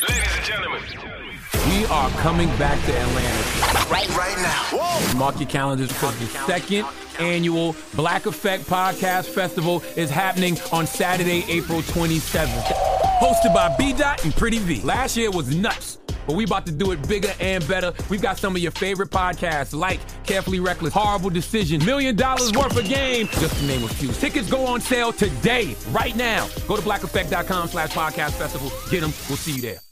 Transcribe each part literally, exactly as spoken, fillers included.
Ladies and gentlemen, we are coming back to Atlanta. Right, right now. Whoa. Mark your calendars because the second annual Black Effect Podcast Festival is happening on Saturday, April twenty-seventh. Hosted by B-Dot and Pretty V. Last year was nuts, but we about to do it bigger and better. We've got some of your favorite podcasts like Carefully Reckless, Horrible Decision, Million Dollars Worth of Game, just to name a few. Tickets go on sale today, right now. Go to blackeffect.com slash podcast festival. Get them. We'll see you there.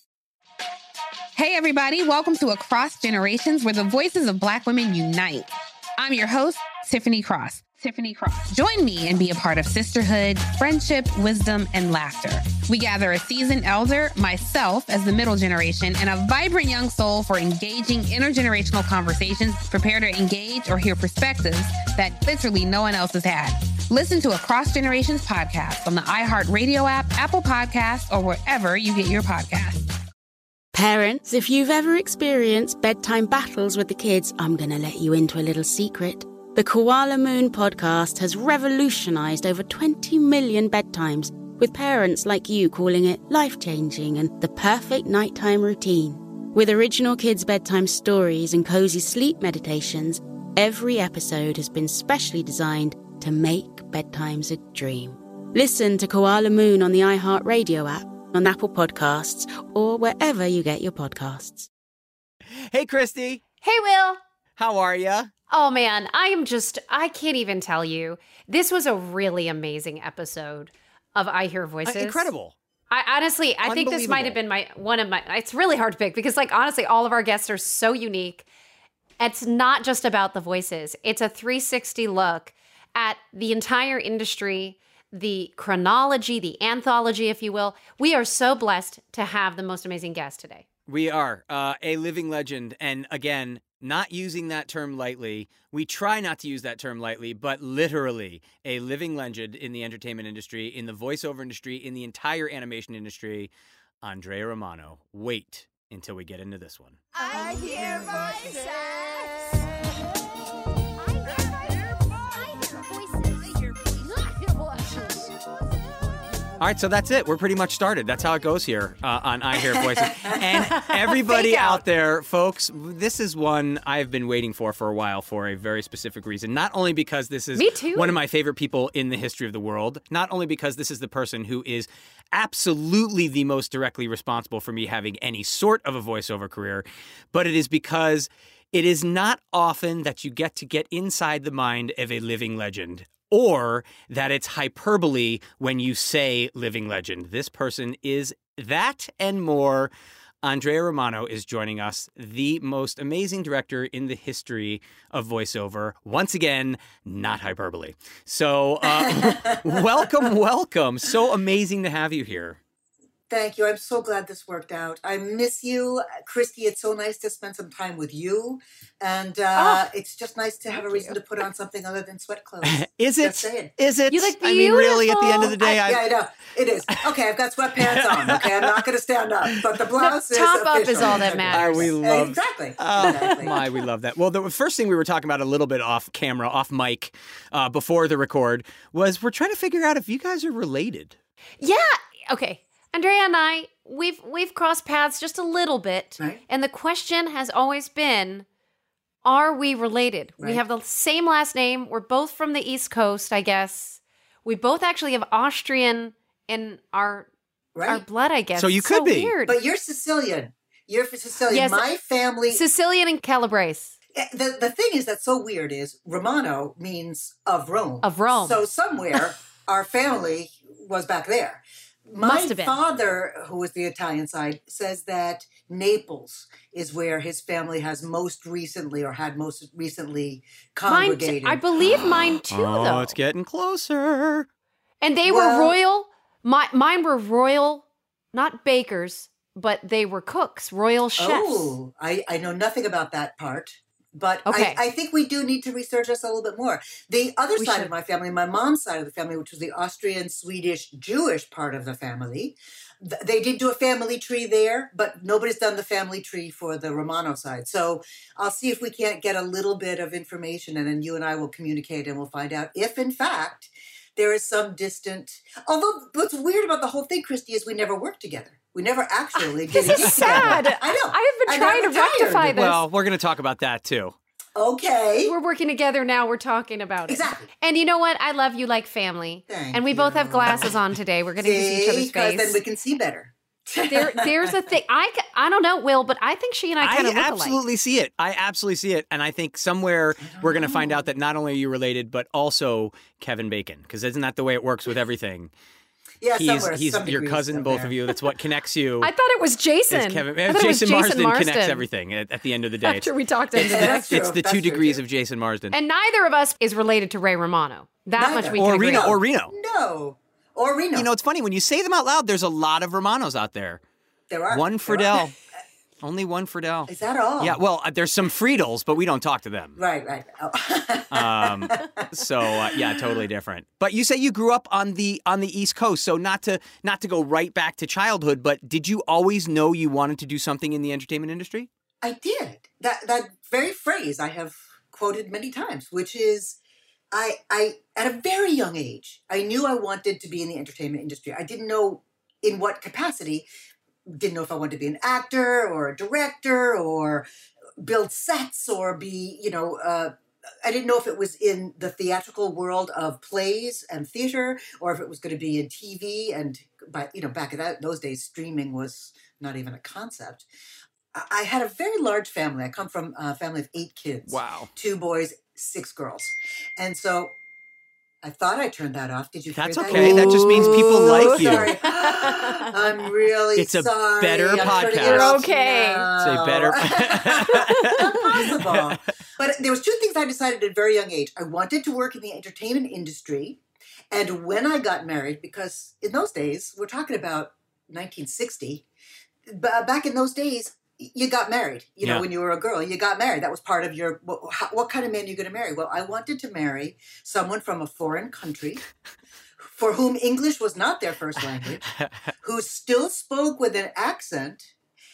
Hey, everybody. Welcome to Across Generations, where the voices of Black women unite. I'm your host, Tiffany Cross. Tiffany Cross. Join me and be a part of sisterhood, friendship, wisdom, and laughter. We gather a seasoned elder, myself as the middle generation, and a vibrant young soul for engaging intergenerational conversations. Prepare to engage or hear perspectives that literally no one else has had. Listen to Across Generations podcast on the iHeartRadio app, Apple Podcasts, or wherever you get your podcasts. Parents, if you've ever experienced bedtime battles with the kids, I'm going to let you into a little secret. The Koala Moon podcast has revolutionized over twenty million bedtimes, with parents like you calling it life-changing and the perfect nighttime routine. With original kids' bedtime stories and cozy sleep meditations, every episode has been specially designed to make bedtimes a dream. Listen to Koala Moon on the iHeartRadio app, on Apple Podcasts, or wherever you get your podcasts. Hey, Christy. Hey, Will. How are ya? Oh, man, I am just, I can't even tell you. This was a really amazing episode of I Hear Voices. Uh, incredible. I honestly, I think this might have been my, one of my, it's really hard to pick because, like, honestly, all of our guests are so unique. It's not just about the voices. It's a three sixty look at the entire industry, the chronology, the anthology, if you will. We are so blessed to have the most amazing guest today. We are uh, a living legend. And again, not using that term lightly. We try not to use that term lightly, but literally a living legend in the entertainment industry, in the voiceover industry, in the entire animation industry, Andrea Romano. Wait until we get into this one. I hear voices. All right, so that's it. We're pretty much started. That's how it goes here uh, on I Hear Voices. And everybody out there, folks, this is one I've been waiting for for a while for a very specific reason. Not only because this is Me too. one of my favorite people in the history of the world, not only because this is the person who is absolutely the most directly responsible for me having any sort of a voiceover career, but it is because it is not often that you get to get inside the mind of a living legend, or that it's hyperbole when you say living legend. This person is that and more. Andrea Romano is joining us, the most amazing director in the history of voiceover. Once again, not hyperbole. So uh, welcome, welcome. So amazing to have you here. Thank you. I'm so glad this worked out. I miss you, Christy. It's so nice to spend some time with you. And uh, oh, it's just nice to have a reason you. to put on something other than sweat clothes. Is it? Is it? You look beautiful. I mean, really, at the end of the day, I, I... Yeah, I know. It is. Okay, I've got sweatpants on. Okay, I'm not going to stand up. But the blouse the is top official. up is all that matters. Uh, we love... Exactly. Oh, exactly. my, we love that. Well, the first thing we were talking about a little bit off camera, off mic, uh, before the record, was we're trying to figure out if you guys are related. Yeah. Okay. Andrea and I, we've we've crossed paths just a little bit. Right. And the question has always been, are we related? Right. We have the same last name. We're both from the East Coast, I guess. We both actually have Austrian in our Right. our blood, I guess. So you It's could so be. Weird. But you're Sicilian. You're Sicilian. Yes. My family... Sicilian and Calabrese. The, the thing is that's so weird is Romano means of Rome. Of Rome. So somewhere our family was back there. My Must have been. father, who was the Italian side, says that Naples is where his family has most recently or had most recently Mine, congregated. t- I believe mine too, oh, though. it's getting closer. And they Well- were royal. My mine were royal, not bakers, but they were cooks, royal chefs. Oh, I, I know nothing about that part. But Okay. I, I think we do need to research this a little bit more. The other We side should. of my family, my mom's side of the family, which was the Austrian, Swedish, Jewish part of the family, th- they did do a family tree there, but nobody's done the family tree for the Romano side. So I'll see if we can't get a little bit of information, and then you and I will communicate and we'll find out if, in fact, there is some distant... Although what's weird about the whole thing, Christy, is we never worked together. We never actually did This it is sad. together. I know. I have been I trying got to rectify tired. this. Well, we're going to talk about that too. Okay. We're working together now. We're talking about it. Exactly. And you know what? I love you like family. Thank and we both have you. glasses on today. We're getting to see each other's Because face. then we can see better. there, there's a thing. I, c- I don't know, Will, but I think she and I kind of I look alike. absolutely see it. I absolutely see it. And I think somewhere we're going to find out that not only are you related, but also Kevin Bacon. Because isn't that the way it works with everything? Yeah, he's somewhere. he's some your degrees cousin, up both there. of you. That's what connects you. I thought it was Jason. Is Kevin, I thought it was Jason, Marsden, Marsden connects everything at, at the end of the day. After we talked into That's this. It's true. the That's two true, degrees too. of Jason Marsden. And neither of us is related to Ray Romano. That Neither. much we Or can agree Reno, on. or Reno. No. Or Reno. You know, it's funny. When you say them out loud, there's a lot of Romanos out there. there are. One There Friedel. are. Only one Friedel. Is that all? Yeah, well, uh, there's some Friedels, but we don't talk to them. Right, right. Oh. Um, so uh, yeah, totally different. But you say you grew up on the on the East Coast, so not to not to go right back to childhood, but did you always know you wanted to do something in the entertainment industry? I did. That that very phrase I have quoted many times, which is I I at a very young age, I knew I wanted to be in the entertainment industry. I didn't know in what capacity. Didn't know if I wanted to be an actor or a director or build sets or be, you know, uh, I didn't know if it was in the theatrical world of plays and theater or if it was going to be in T V. And, by, you know, back in that, those days, streaming was not even a concept. I I had a very large family. I come from a family of eight kids. Wow. Two boys, six girls. And so I thought I turned that off. Did you That's hear that? okay. That just means people like you. Sorry. I'm really It's a sorry. better I'm turning it podcast. off Okay. now. It's a better- Not possible. But there was two things I decided at a very young age. I wanted to work in the entertainment industry. And when I got married, because in those days, we're talking about nineteen sixty, but back in those days, you got married. You know, Yeah. when you were a girl, you got married. That was part of your, what, how, what kind of man are you going to marry? Well, I wanted to marry someone from a foreign country for whom English was not their first language, who still spoke with an accent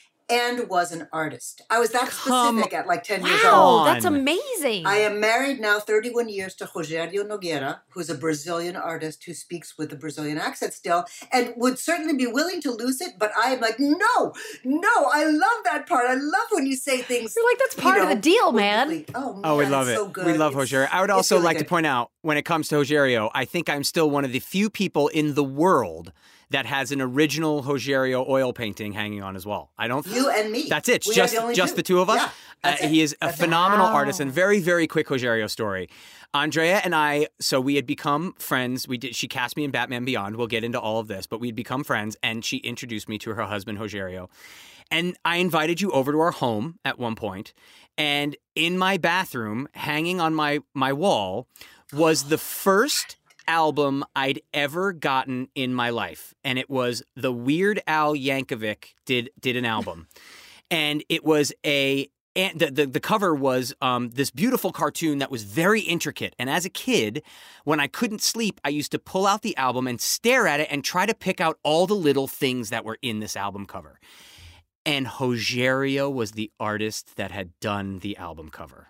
and was an artist. I was that Come specific at like ten years Wow, old. that's on. amazing. I am married now thirty-one years to Rogério Nogueira, who's a Brazilian artist who speaks with a Brazilian accent still and would certainly be willing to lose it. But I am like, no, no, I love that part. I love when you say things. You're like, that's you part of know, the deal, man. quickly. Oh, man, Oh, we love it's it. so good. We love It's- Rogerio. I would it's also really like to good. point out, when it comes to Rogerio, I think I'm still one of the few people in the world that has an original Rogerio oil painting hanging on his wall. I don't. You and me. That's it. We are Just the only just two. the two of us. Yeah, that's uh, it. he is a That's it. phenomenal Wow. artist. And very very quick Rogerio story. Andrea and I, so we had become friends. We did. She cast me in Batman Beyond. We'll get into all of this, but we'd become friends, and she introduced me to her husband Rogerio. And I invited you over to our home at one point, and in my bathroom, hanging on my my wall, was the first album I'd ever gotten in my life, and it was the Weird Al Yankovic did did an album, and it was a and the, the the cover was um, this beautiful cartoon that was very intricate. And as a kid, when I couldn't sleep, I used to pull out the album and stare at it and try to pick out all the little things that were in this album cover. And Rogerio was the artist that had done the album cover.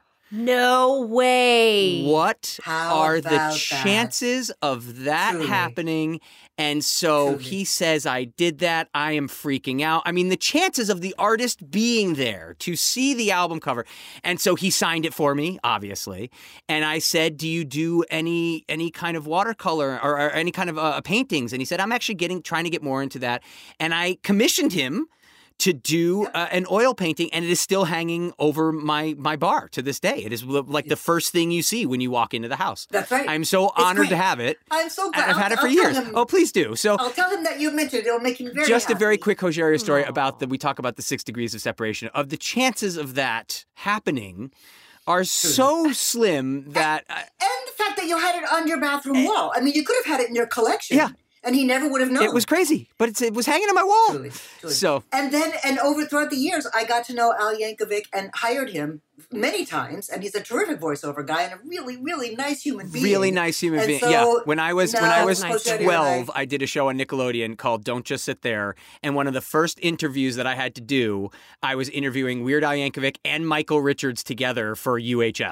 No way. What How are about the that? chances of that Truly. happening? And so Truly. he says, I did that. I am freaking out. I mean, the chances of the artist being there to see the album cover. And so he signed it for me, obviously. And I said, do you do any any kind of watercolor or, or any kind of uh, paintings? And he said, I'm actually getting trying to get more into that. And I commissioned him to do uh, an oil painting, and it is still hanging over my my bar to this day. It is like the first thing you see when you walk into the house. That's right. I'm so It's honored great. to have it. I'm so And glad. I've had it I'll- for I'll tell years. him- Oh, please do. So I'll tell him that you mentioned it. It'll make him very just a very happy. quick Rogerio story about that. We talk about the six degrees of separation. Of the chances of that happening are so slim that... I, And the fact that you had it on your bathroom wall. I mean, you could have had it in your collection. Yeah. And he never would have known. it was crazy, but it's, it was hanging on my wall. Truly, truly. So... And then, and over throughout the years, I got to know Al Yankovic and hired him many times. And he's a terrific voiceover guy and a really, really nice human being. Really nice human And being. so yeah. When I was when now I was Rogerio and I- twelve, I did a show on Nickelodeon called Don't Just Sit There. And one of the first interviews that I had to do, I was interviewing Weird Al Yankovic and Michael Richards together for U H F.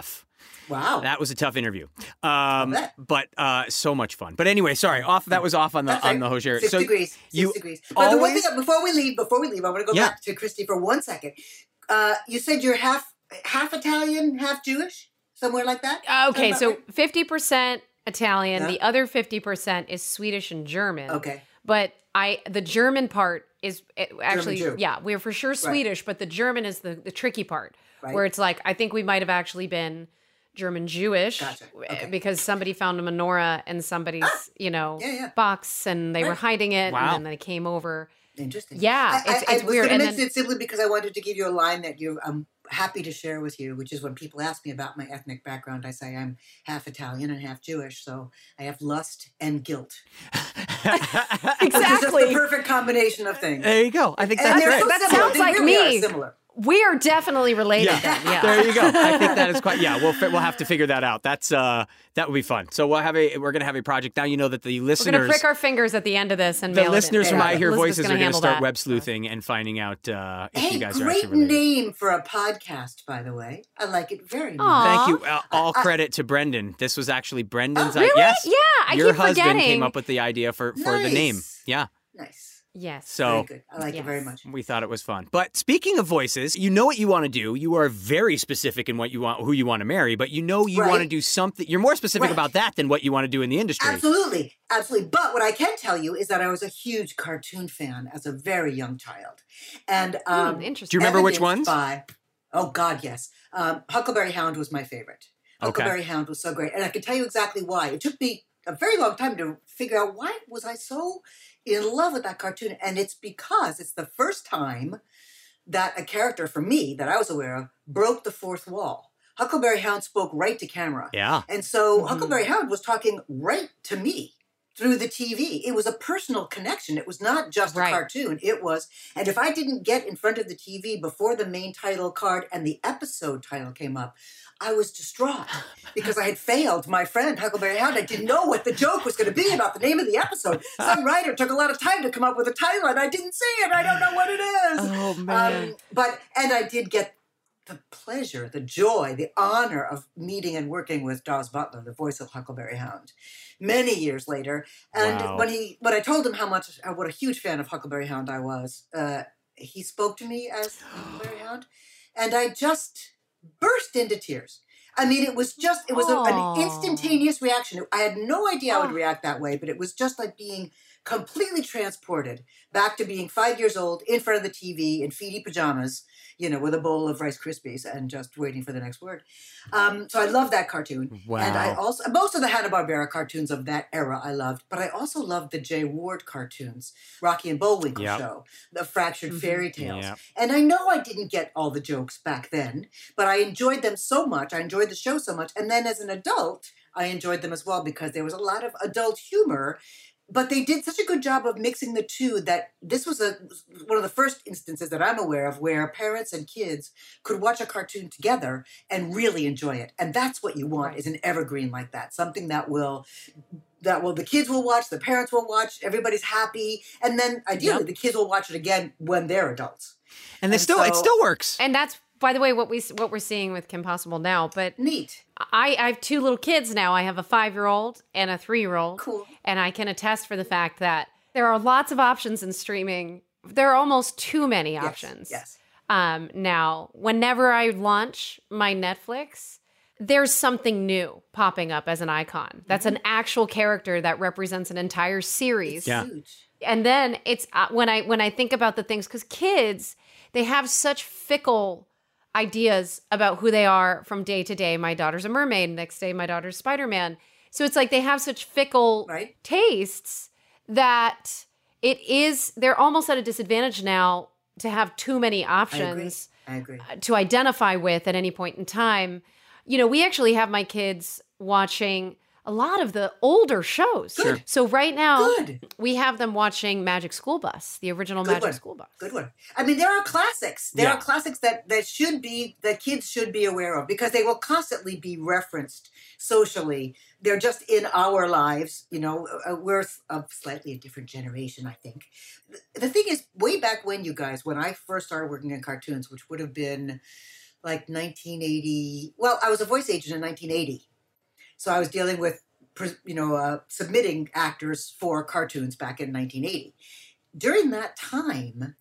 Wow. That was a tough interview. Um, but uh, so much fun. But anyway, sorry, off that was off on the That's on right. the Hozier. Six so degrees. Six you degrees. But the one always- thing, before we leave, before we leave, I want to go Yeah. back to Christy for one second. Uh, you said you're half half Italian, half Jewish, somewhere like that? Okay, Sound so about right? fifty percent Italian, Yeah. the other fifty percent is Swedish and German. Okay. But I the German part is it, actually Jew. yeah, we're for sure Swedish, but the German is the the tricky part Right. where it's like I think we might have actually been German Jewish Gotcha. Okay. because somebody found a menorah in somebody's, you know, Yeah, yeah. box and they were Right. hiding it Wow. and then they came over. Interesting. Yeah, I, it's- I, it's I was weird. going And to mention then- it simply because I wanted to give you a line that you I'm happy to share with you, which is when people ask me about my ethnic background, I say I'm half Italian and half Jewish, so I have lust and guilt. Which is just Exactly. the perfect combination of things. There you go. I think And that's they're great. so That similar. sounds They like really are me. similar. We are definitely related Yeah. then. Yeah. There you go. I think that is quite. Yeah, we'll fi- we'll have to figure that out. That's uh that would be fun. So we'll have a we're gonna have a project now. You know that the We're listeners, gonna prick our fingers at the end of this and the mail it in. listeners from Yeah. I Hear Elizabeth's Voices are gonna gonna handle start that. web sleuthing and finding out uh, if Hey, you guys are great actually related. name for a podcast, by the way. I like it very much. Aw. Thank you. Uh, all credit to Brendan. This was actually Brendan's. Oh, i- really? yes. Yeah, I Your keep husband forgetting. came up with the idea for for the name. Nice. Yeah. Nice. Yes. So Very good. I like it Yes. very much. we thought it was fun. But speaking of voices, you know what you want to do. You are very specific in what you want, who you want to marry. But you know you Right. want to do something. You're more specific Right. about that than what you want to do in the industry. Absolutely. Absolutely. But what I can tell you is that I was a huge cartoon fan as a very young child. And um, Hmm, interesting. Do you remember which evidenced ones? By, oh, God, yes. Um, Huckleberry Hound was my favorite. Okay. Huckleberry Hound was so great. And I can tell you exactly why. It took me a very long time to figure out why was I so in love with that cartoon. And it's because it's the first time that a character, for me, that I was aware of, broke the fourth wall. Huckleberry Hound spoke right to camera. Yeah. And so Mhm. Huckleberry Hound was talking right to me through the T V. It was a personal connection. It was not just Right. a cartoon. It was, and if I didn't get in front of the T V before the main title card and the episode title came up, I was distraught because I had failed my friend Huckleberry Hound. I didn't know what the joke was going to be about the name of the episode. Some writer took a lot of time to come up with a title and I didn't see it. I don't know what it is. Oh man. Um, but, and I did get the pleasure, the joy, the honor of meeting and working with Daws Butler, the voice of Huckleberry Hound, many years later. And Wow. when he, when I told him how much, uh, what a huge fan of Huckleberry Hound I was, uh, he spoke to me as Huckleberry Hound, and I just burst into tears. I mean, it was just, it was a, Aw. an instantaneous reaction. I had no idea I would Aw. react that way, but it was just like being completely transported back to being five years old in front of the T V in feety pajamas, you know, with a bowl of Rice Krispies and just waiting for the next word. Um, so I love that cartoon. Wow. And I also, most of the Hanna-Barbera cartoons of that era I loved, but I also loved the Jay Ward cartoons, Rocky and Bullwinkle Yep. Show, the Fractured Mhm. Fairy Tales. Yep. And I know I didn't get all the jokes back then, but I enjoyed them so much. I enjoyed the show so much. And then as an adult, I enjoyed them as well because there was a lot of adult humor. But they did such a good job of mixing the two that this was a one of the first instances that I'm aware of where parents and kids could watch a cartoon together and really enjoy it. And that's what you want Right. is an evergreen like that, something that will that will the kids will watch, the parents will watch, everybody's happy, and then ideally Yep. the kids will watch it again when they're adults. And they and still it so- still works. And that's, by the way, what we what we're seeing with Kim Possible now. But Neat. I, I have two little kids now. I have a five-year-old and a three-year-old. Cool. And I can attest for the fact that there are lots of options in streaming. There are almost too many Yes, options. Yes. Um, now, whenever I launch my Netflix, there's something new popping up as an icon. That's an actual character that represents an entire series. It's Yeah. huge. And then it's uh, when I when I think about the things, because kids, they have such fickle ideas about who they are from day to day. My daughter's a mermaid. Next day, my daughter's Spider-Man. So it's like they have such fickle Right. tastes that it is, they're almost at a disadvantage now to have too many I agree. options I agree. to identify with at any point in time. You know, we actually have my kids watching a lot of the older shows. Good. So right now, Good. we have them watching Magic School Bus, the original Good Magic one. School Bus. Good one. I mean, there are classics. There Yeah. are classics that that should be that kids should be aware of because they will constantly be referenced socially. They're just in our lives. You know, uh, we're a slightly a different generation, I think. The thing is, way back when, you guys, when I first started working in cartoons, which would have been like nineteen eighty. Well, I was a voice agent in nineteen eighty. So I was dealing with, you know, uh, submitting actors for cartoons back in nineteen eighty. During that time,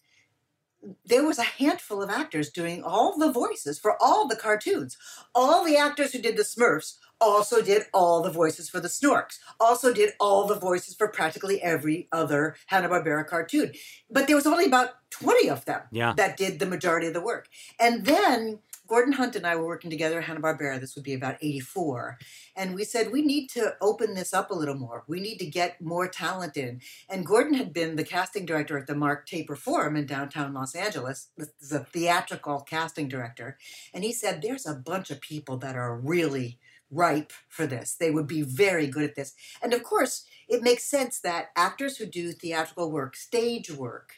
there was a handful of actors doing all the voices for all the cartoons. All the actors who did the Smurfs also did all the voices for the Snorks, also did all the voices for practically every other Hanna-Barbera cartoon. But there was only about twenty of them yeah. that did the majority of the work. And then Gordon Hunt and I were working together at Hanna-Barbera. This would be about eighty-four. And we said, we need to open this up a little more. We need to get more talent in. And Gordon had been the casting director at the Mark Taper Forum in downtown Los Angeles. This is a theatrical casting director. And he said, there's a bunch of people that are really ripe for this. They would be very good at this. And of course, it makes sense that actors who do theatrical work, stage work,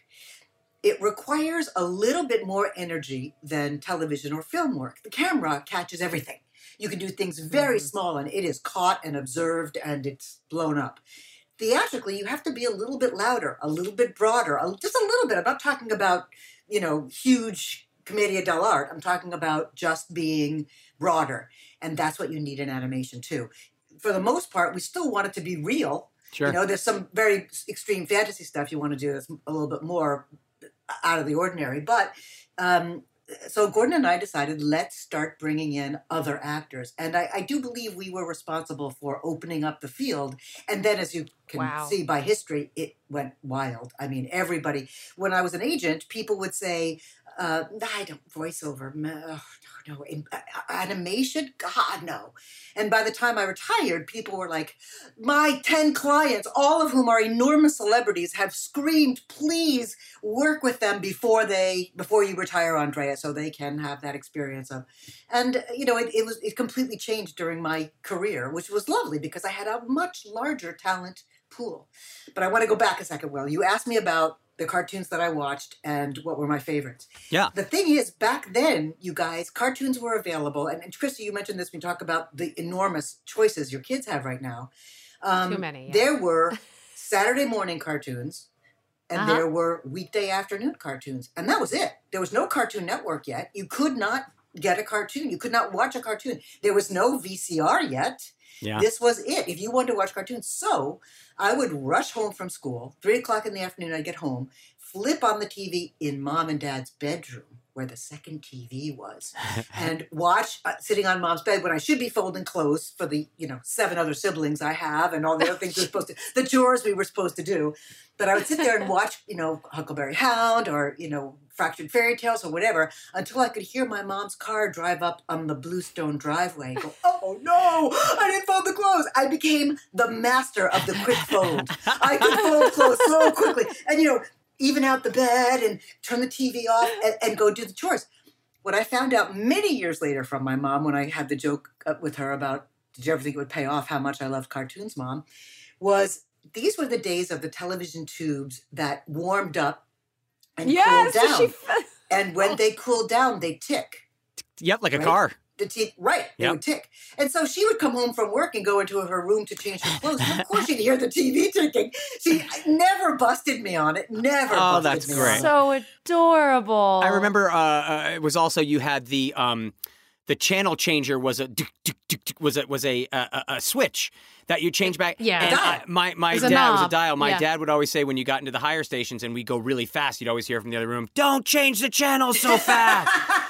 it requires a little bit more energy than television or film work. The camera catches everything. You can do things very mm-hmm. small and it is caught and observed and it's blown up. Theatrically, you have to be a little bit louder, a little bit broader, just a little bit. I'm not talking about, you know, huge commedia dell'arte. I'm talking about just being broader. And that's what you need in animation too. For the most part, we still want it to be real. Sure. You know, there's some very extreme fantasy stuff you want to do that's a little bit more out of the ordinary. But um, so Gordon and I decided, let's start bringing in other actors. And I, I do believe we were responsible for opening up the field. And then, as you can wow. see by history, it went wild. I mean, everybody, when I was an agent, people would say, uh, I don't voiceover. No, no, in, uh, animation? God, no. And by the time I retired, people were like, my ten clients, all of whom are enormous celebrities, have screamed, please work with them before they, before you retire, Andrea, so they can have that experience of. And, you know, it, it was, it completely changed during my career, which was lovely because I had a much larger talent pool. But I want to go back a second, Will. You asked me about the cartoons that I watched and what were my favorites. Yeah. The thing is, back then, you guys, cartoons were available. And, and Krista, you mentioned this when you talk about the enormous choices your kids have right now. Um, Too many. Yeah. There were Saturday morning cartoons and uh-huh. there were weekday afternoon cartoons. And that was it. There was no Cartoon Network yet. You could not get a cartoon. You could not watch a cartoon. There was no V C R yet. Yeah. This was it. If you wanted to watch cartoons. So I would rush home from school, three o'clock in the afternoon, I'd get home, flip on the T V in mom and dad's bedroom where the second T V was and watch uh, sitting on mom's bed when I should be folding clothes for the, you know, seven other siblings I have and all the other things we were supposed to, the chores we were supposed to do. But I would sit there and watch, you know, Huckleberry Hound or, you know, Fractured Fairy Tales or whatever until I could hear my mom's car drive up on the Bluestone driveway and go, oh no, I didn't fold the clothes. I became the master of the quick fold. I could fold clothes so quickly. And, you know, even out the bed and turn the T V off and, and go do the chores. What I found out many years later from my mom when I had the joke with her about, did you ever think it would pay off how much I loved cartoons, Mom, was these were the days of the television tubes that warmed up and yes, cooled down. She... And when they cooled down, they tick. Yep, like a right? car. The t- right, they yep. would tick. And so she would come home from work and go into her room to change her clothes. And of course, she'd hear the T V ticking. She never busted me on it. Never oh, busted that's me great. on it. So adorable. I remember uh, uh, it was also you had the um, the channel changer was a was a was a a, a switch that you change back. Yeah, and I, my my dad was a dial. My yeah. dad would always say when you got into the higher stations and we go really fast, you'd always hear from the other room, "Don't change the channel so fast."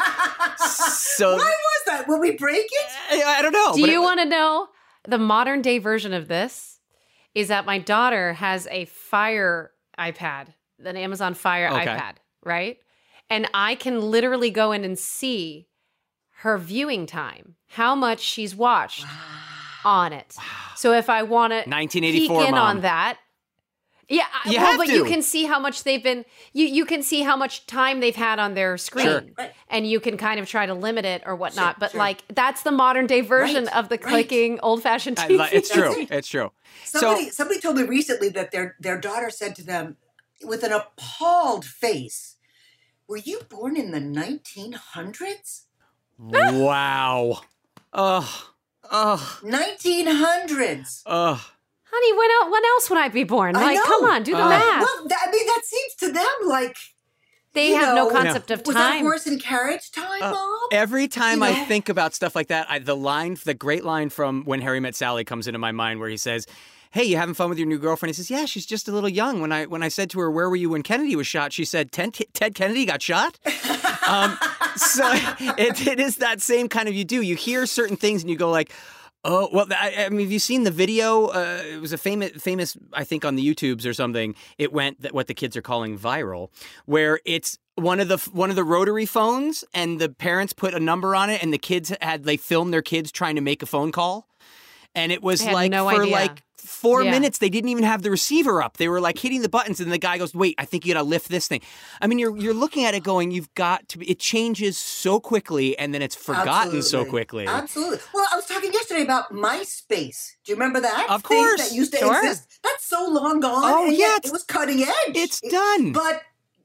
So why was that? Will we break it? I, I don't know. Do you want to know the modern day version of this? Is that my daughter has a Fire iPad, an Amazon Fire okay. iPad, right? And I can literally go in and see her viewing time, how much she's watched wow. on it. Wow. So if I want to nineteen eighty-four, peek in Mom. on that, yeah, you well, have but to. you can see how much they've been. You you can see how much time they've had on their screen, sure. right. and you can kind of try to limit it or whatnot. Sure, but sure. like that's the modern day version right. of the right. clicking old fashioned T V. I, it's true. It's true. Somebody so, somebody told me recently that their their daughter said to them with an appalled face, "Were you born in the nineteen hundreds?" Wow. Ugh. Ugh. nineteen hundreds. Ugh. Honey, when, el- when else would I be born? I Like, know. come on, do the Uh, math. Well, that, I mean, that seems to them like, They you have know, no concept of was time. that horse and carriage time, Uh, Bob? every time You I know? think about stuff like that, I, the line, the great line from When Harry Met Sally comes into my mind where he says, "Hey, you having fun with your new girlfriend?" He says, "Yeah, she's just a little young." When I when I said to her, "Where were you when Kennedy was shot?" She said, Ted, Ted Kennedy got shot? um, so it, it is that same kind of, you do. You hear certain things and you go like, oh, well, I, I mean, have you seen the video? Uh, it was a famous, famous, I think, on the YouTubes or something. It went that what the kids are calling viral, where it's one of the one of the rotary phones, and the parents put a number on it, and the kids had they filmed their kids trying to make a phone call, and it was I had like no for idea. like four Yeah. minutes they didn't even have the receiver up. They were like hitting the buttons, and the guy goes, "Wait, I think you got to lift this thing." I mean, you're you're looking at it going, you've got to. Be, it changes so quickly, and then it's forgotten so Absolutely. quickly. Absolutely. Well, I was talking yesterday about MySpace. Do you remember that? Of thing course. that used to Sure. exist. That's so long gone. Oh, and yeah, yet it's- it was cutting edge. It's It- done. But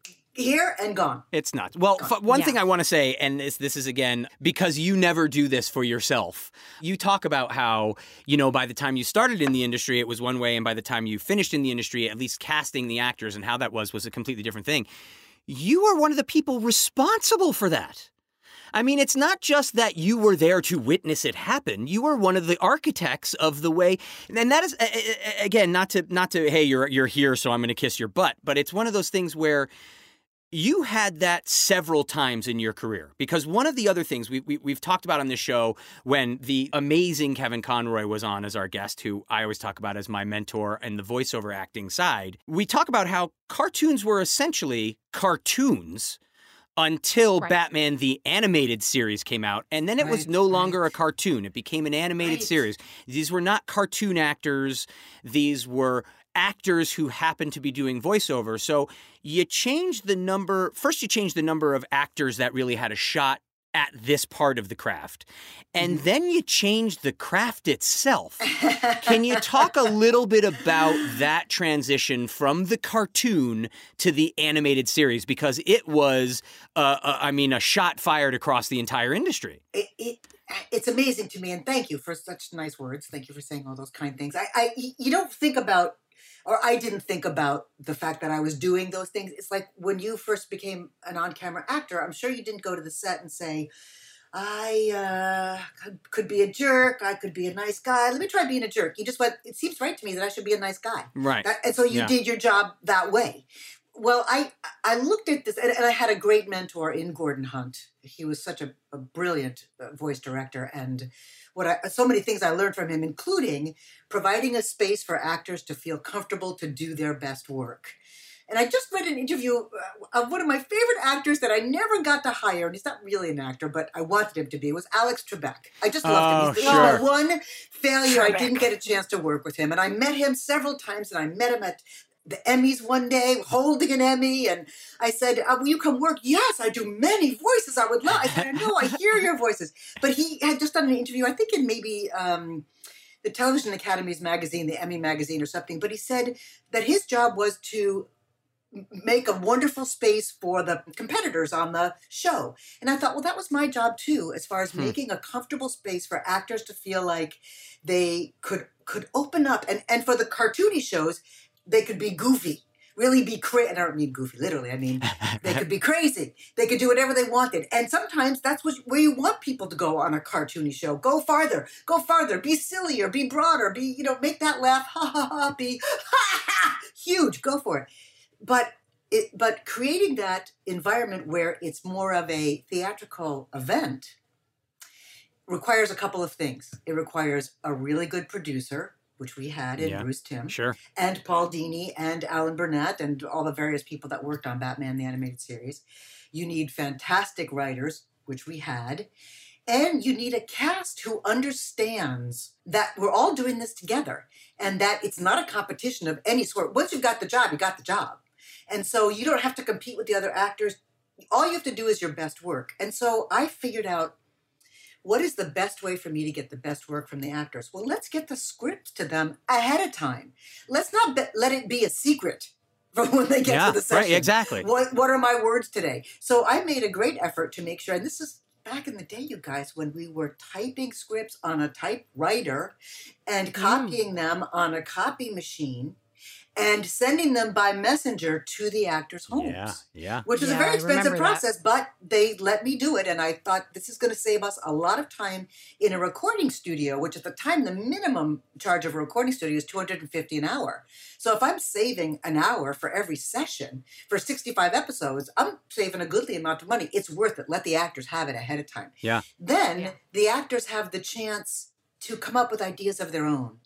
here and gone. It's not. Well, f- one Yeah. thing I want to say, and this, this is again, because you never do this for yourself. You talk about how, you know, by the time you started in the industry, it was one way, and by the time you finished in the industry, at least casting the actors and how that was, was a completely different thing. You are one of the people responsible for that. I mean, it's not just that you were there to witness it happen. You are one of the architects of the way, and that is, a- a- again, not to, not to, hey, you're, you're here, so I'm going to kiss your butt, but it's one of those things where you had that several times in your career, because one of the other things we, we, we've talked about on this show when the amazing Kevin Conroy was on as our guest, who I always talk about as my mentor and the voiceover acting side, we talk about how cartoons were essentially cartoons until Right. Batman the Animated Series came out, and then it was Right, no longer right. a cartoon. It became an animated Right. series. These were not cartoon actors. These were actors who happened to be doing voiceover. So you changed the number, first you changed the number of actors that really had a shot at this part of the craft. And Mm-hmm. then you changed the craft itself. Can you talk a little bit about that transition from the cartoon to the animated series? Because it was, uh, uh, I mean, a shot fired across the entire industry. It, it, it's amazing to me, and thank you for such nice words. Thank you for saying all those kind things. I, I, you don't think about, or I didn't think about the fact that I was doing those things. It's like when you first became an on-camera actor, I'm sure you didn't go to the set and say, I uh, could, could be a jerk. I could be a nice guy. Let me try being a jerk. You just went, it seems right to me that I should be a nice guy. Right. That, and so you Yeah. did your job that way. Well, I I looked at this, and, and I had a great mentor in Gordon Hunt. He was such a, a brilliant uh, voice director, and what I, so many things I learned from him, including providing a space for actors to feel comfortable to do their best work. And I just read an interview uh, of one of my favorite actors that I never got to hire, and he's not really an actor, but I wanted him to be, was Alex Trebek. I just loved him. He's Oh, the sure. one failure I Trebek. didn't get a chance to work with him. And I met him several times, and I met him at the Emmys one day, holding an Emmy, and I said, uh, will you come work? Yes, I do many voices. I would love. I said, I know, I hear your voices. But he had just done an interview, I think in maybe um, the Television Academy's magazine, the Emmy magazine or something, but he said that his job was to make a wonderful space for the competitors on the show. And I thought, well, that was my job too, as far as Hmm. making a comfortable space for actors to feel like they could could open up. And, and for the cartoony shows, they could be goofy, really be crazy. I don't mean goofy, literally. I mean, they could be crazy. They could do whatever they wanted. And sometimes that's what, where you want people to go on a cartoony show. Go farther, go farther, be sillier, be broader, be, you know, make that laugh, ha ha ha, be ha ha, huge, go for it. But it, but creating that environment where it's more of a theatrical event requires a couple of things. It requires a really good producer, which we had in Yeah. Bruce Timm, Sure. and Paul Dini and Alan Burnett and all the various people that worked on Batman the Animated Series. You need fantastic writers, which we had. And you need a cast who understands that we're all doing this together and that it's not a competition of any sort. Once you've got the job, you got the job. And so you don't have to compete with the other actors. All you have to do is your best work. And so I figured out, what is the best way for me to get the best work from the actors? Well, let's get the scripts to them ahead of time. Let's not be, let it be a secret for when they get Yeah, to the session. right, exactly. What, what are my words today? So I made a great effort to make sure, and this is back in the day, you guys, when we were typing scripts on a typewriter and copying them on a copy machine. and sending them by messenger to the actors' homes. Yeah, yeah. Which was Yeah, a very I expensive remember process, but they let me do it. And I thought this is going to save us a lot of time in a recording studio, which at the time, the minimum charge of a recording studio is two hundred fifty dollars an hour. So if I'm saving an hour for every session for sixty-five episodes, I'm saving a goodly amount of money. It's worth it. Let the actors have it ahead of time. Yeah. Then Yeah. the actors have the chance to come up with ideas of their own,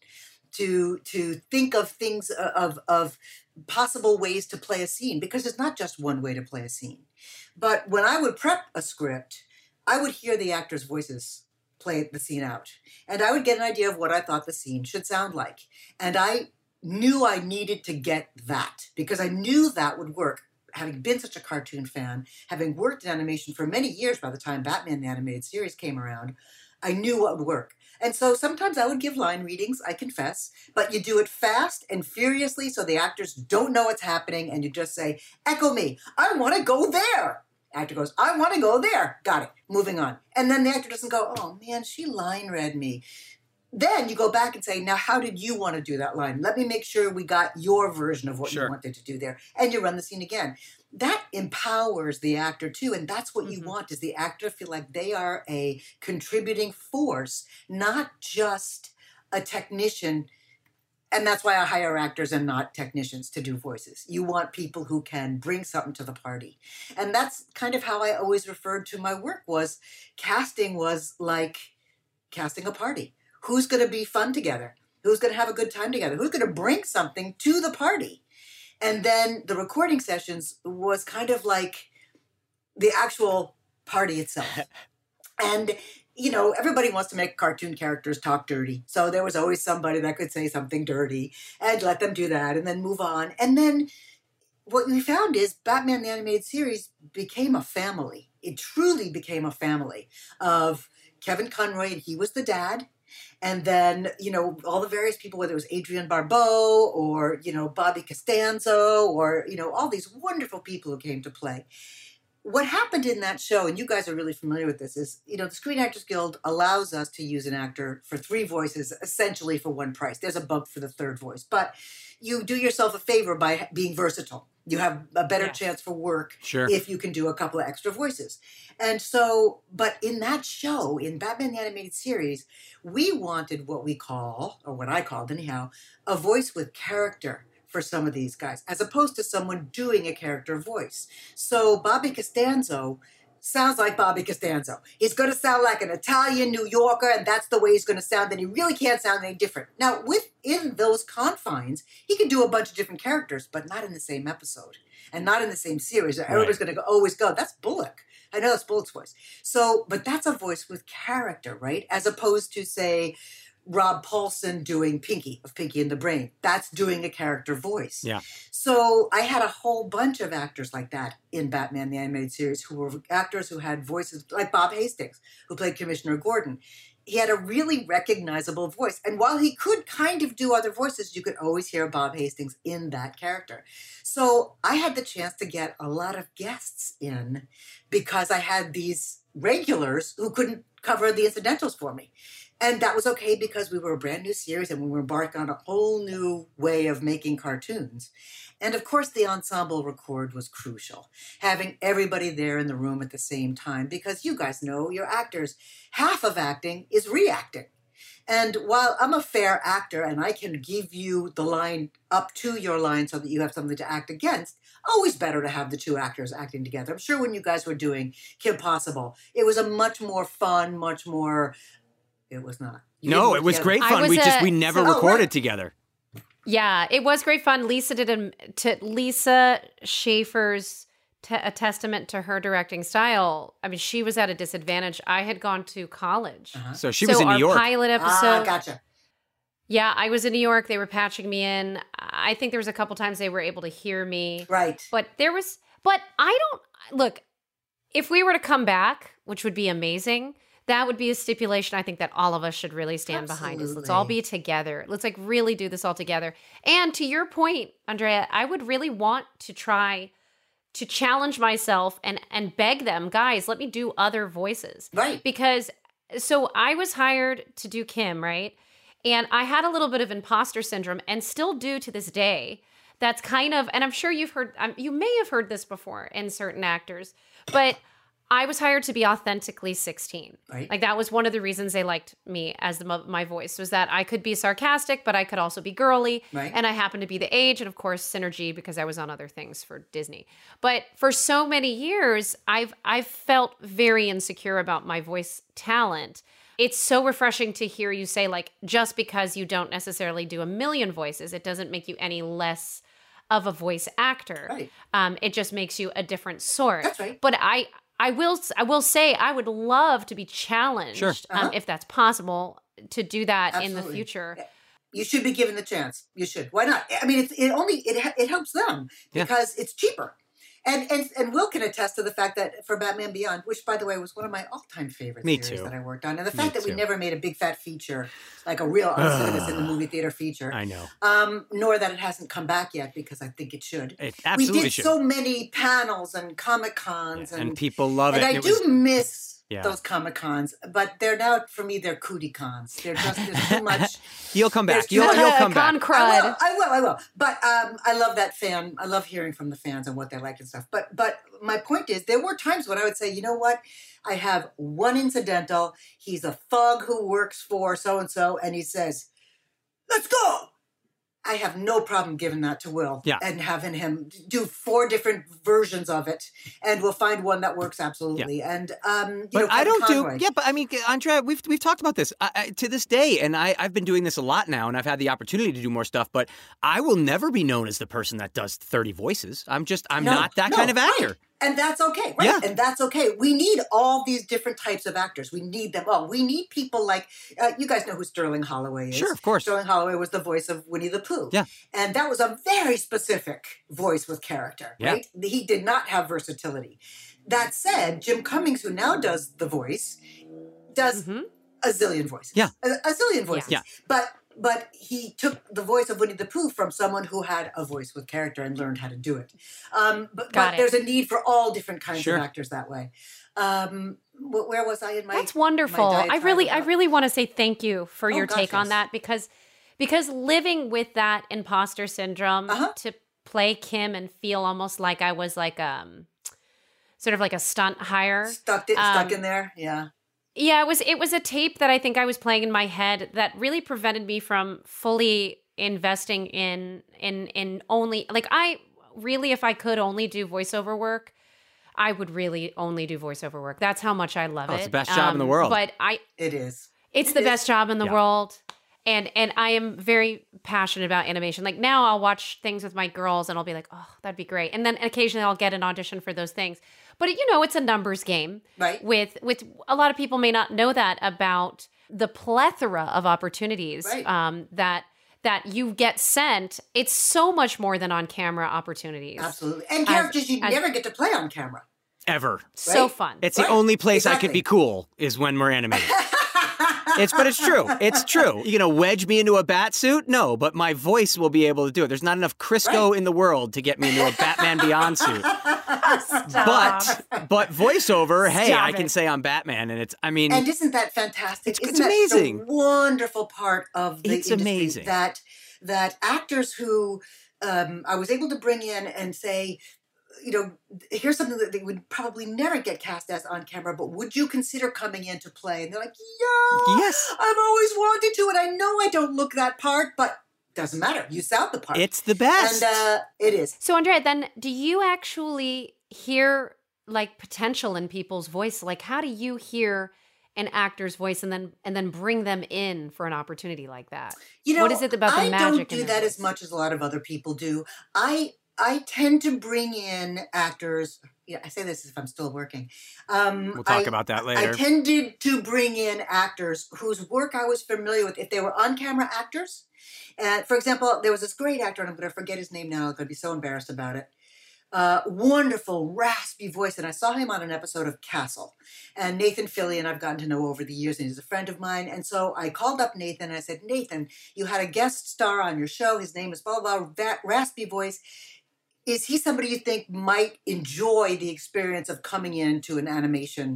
to to think of things uh, of of possible ways to play a scene, because there's not just one way to play a scene. But when I would prep a script, I would hear the actors' voices play the scene out, and I would get an idea of what I thought the scene should sound like. And I knew I needed to get that because I knew that would work. Having been such a cartoon fan, having worked in animation for many years by the time Batman the Animated Series came around, I knew what would work. And so sometimes I would give line readings, I confess, but you do it fast and furiously so the actors don't know what's happening, and you just say, echo me, I want to go there. Actor goes, I want to go there. Got it. Moving on. And then the actor doesn't go, oh man, she line read me. Then you go back and say, now how did you want to do that line? Let me make sure we got your version of what Sure. you wanted to do there. And you run the scene again. That empowers the actor too. And that's what Mm-hmm. you want, is the actor to feel like they are a contributing force, not just a technician. And that's why I hire actors and not technicians to do voices. You want people who can bring something to the party. And that's kind of how I always referred to my work, was casting was like casting a party. Who's going to be fun together? Who's going to have a good time together? Who's going to bring something to the party? And then the recording sessions was kind of like the actual party itself. And, you know, everybody wants to make cartoon characters talk dirty. So there was always somebody that could say something dirty and let them do that and then move on. And then what we found is Batman the Animated Series became a family. It truly became a family of Kevin Conroy, and he was the dad. And then, you know, all the various people, whether it was Adrienne Barbeau or, you know, Bobby Costanzo or, you know, all these wonderful people who came to play. What happened in that show, and you guys are really familiar with this, is, you know, the Screen Actors Guild allows us to use an actor for three voices, essentially for one price. There's a bump for the third voice. But you do yourself a favor by being versatile. You have a better Yes. chance for work Sure. if you can do a couple of extra voices. And so, but in that show, in Batman the Animated Series, we wanted what we call, or what I called anyhow, a voice with character for some of these guys, as opposed to someone doing a character voice. So Bobby Costanzo sounds like Bobby Costanzo. He's going to sound like an Italian New Yorker, and that's the way he's going to sound, and he really can't sound any different. Now, within those confines, he can do a bunch of different characters, but not in the same episode, and not in the same series. Everybody's going to go, always go, that's Bullock. I know that's Bullock's voice. So, but that's a voice with character, right? As opposed to, say, Rob Paulson doing Pinky of Pinky and the Brain. That's doing a character voice. Yeah. So I had a whole bunch of actors like that in Batman the Animated Series, who were actors who had voices like Bob Hastings, who played Commissioner Gordon. He had a really recognizable voice. And while he could kind of do other voices, you could always hear Bob Hastings in that character. So I had the chance to get a lot of guests in because I had these regulars who couldn't cover the incidentals for me. And that was okay because we were a brand new series and we were embarking on a whole new way of making cartoons. And of course, the ensemble record was crucial. Having everybody there in the room at the same time, because you guys know, your actors, half of acting is reacting. And while I'm a fair actor and I can give you the line up to your line so that you have something to act against, always better to have the two actors acting together. I'm sure when you guys were doing Kim Possible, it was a much more fun, much more... It was not. You No, didn't it was together. great I fun. was We just a- we never Oh, recorded right. together. Yeah, it was great fun. Lisa did a to Lisa Schaefer's te- a testament to her directing style. I mean, she was at a disadvantage. I had gone to college, Uh-huh. So she so was in our New York. pilot episode. Ah, gotcha. Yeah, I was in New York. They were patching me in. I think there was a couple times they were able to hear me. Right. But there was, but I don't, look, if we were to come back, which would be amazing, that would be a stipulation I think that all of us should really stand behind is let's all Absolutely. be together. Let's like really do this all together. And to your point, Andrea, I would really want to try to challenge myself and and beg them, guys, let me do other voices. Right. Because so I was hired to do Kim, right? And I had a little bit of imposter syndrome and still do to this day that's kind of, and I'm sure you've heard, um, you may have heard this before in certain actors, but I was hired to be authentically sixteen. Right. Like that was one of the reasons they liked me as the, my voice, was that I could be sarcastic, but I could also be girly. Right. And I happened to be the age, and of course synergy, because I was on other things for Disney. But for so many years, I've I've felt very insecure about my voice talent. It's so refreshing to hear you say, like, just because you don't necessarily do a million voices, it doesn't make you any less of a voice actor. Right. Um, it just makes you a different sort. That's right. But I I will I will say I would love to be challenged, Sure. Uh-huh. um, if that's possible, to do that in the Absolutely. future. You should be given the chance. You should. Why not? I mean, it's, it only it it helps them Yeah. because it's cheaper. And, and and Will can attest to the fact that for Batman Beyond, which, by the way, was one of my all-time favorite Me series too. that I worked on, and the Me fact that too. we never made a big fat feature, like a real Ozzy in the movie theater feature, I know. um, nor that it hasn't come back yet, because I think it should. It absolutely we did should. so many panels and Comic Cons, Yeah, and, and people love and it. I It do was- miss Yeah. those Comic Cons, but they're now, for me, they're cootie cons. They're just there's too much. You'll come back. There's You'll, too you'll much- come Con back. crud. I will, I will, I will. But um, I love that fan. I love hearing from the fans and what they like and stuff. But but my point is, there were times when I would say, you know what? I have one incidental. He's a thug who works for so and so, and he says, "Let's go." I have no problem giving that to Will, Yeah. and having him do four different versions of it, and we'll find one that works absolutely. And um, you But know, I Kevin don't Conroy. do. Yeah, but I mean, Andrea, we've we've talked about this I, I, to this day, and I I've been doing this a lot now, and I've had the opportunity to do more stuff. But I will never be known as the person that does thirty voices. I'm just I'm No, not that no, kind of actor. right. And that's okay, right? Yeah. And that's okay. We need all these different types of actors. We need them all. We need people like, uh, you guys know who Sterling Holloway is. Sure, of course. Sterling Holloway was the voice of Winnie the Pooh. Yeah. And that was a very specific voice with character, Yeah. right? He did not have versatility. That said, Jim Cummings, who now does the voice, does Mhm. a zillion voices. Yeah. A, a zillion voices. Yeah. But but he took the voice of Winnie the Pooh from someone who had a voice with character and learned how to do it. Um, but Got but it. there's a need for all different kinds Sure. of actors that way. Um, wh- where was I in my? That's wonderful. my I diatribe really, I about- really want to say thank you for Oh, your gosh, take on yes. that, because, because living with that imposter syndrome, Uh-huh. to play Kim and feel almost like I was like um, sort of like a stunt hire. Stuck, it, stuck um, in there. Yeah. Yeah, it was it was a tape that I think I was playing in my head that really prevented me from fully investing in in in only, like, I really, if I could only do voiceover work, I would really only do voiceover work. That's how much I love Oh, it. it's the best job in the world. But I It is. it's It the is. best job in the Yeah. world. And and I am very passionate about animation. Like now I'll watch things with my girls and I'll be like, oh, that'd be great. And then occasionally I'll get an audition for those things. But you know, it's a numbers game. Right. With with a lot of people may not know that about the plethora of opportunities Right. um, that that you get sent. It's so much more than on camera opportunities. Absolutely. And As- characters you as- never get to play on camera. Ever. So Right? fun. It's Right. the only place I Exactly. could be cool is when we're animated. It's, but it's true. It's true. You gonna wedge me into a bat suit? No, but my voice will be able to do it. There's not enough Crisco Right. in the world to get me into a Batman Beyond suit. But but voiceover, hey, Stop I it. can say I'm Batman, and it's. I mean, And isn't that fantastic? It's- isn't it's that amazing. the wonderful part of the It's industry amazing. that that actors who um, I was able to bring in and say, you know, here's something that they would probably never get cast as on camera, but would you consider coming in to play? And they're like, yeah, Yes. I've always wanted to, and I know I don't look that part, but doesn't matter. You sound the part. it's the best. and uh, it is. So Andrea, then do you actually hear like potential in people's voice? Like how do you hear an actor's voice and then and then bring them in for an opportunity like that? You know, What is it about the I magic don't in do their that voice? as much as a lot of other people do. I I tend to bring in actors. Yeah, I say this as if I'm still working. Um, we'll talk I, about that I later. tended to bring in actors whose work I was familiar with. If they were on-camera actors, and for example, there was this great actor, and I'm going to forget his name now. I'm going to be so embarrassed about it. Uh, wonderful, raspy voice, and I saw him on an episode of Castle. And Nathan Fillion, I've gotten to know over the years, and he's a friend of mine. And so I called up Nathan, and I said, Nathan, you had a guest star on your show. His name is blah, blah, blah, that raspy voice. Is he somebody you think might enjoy the experience of coming into an animation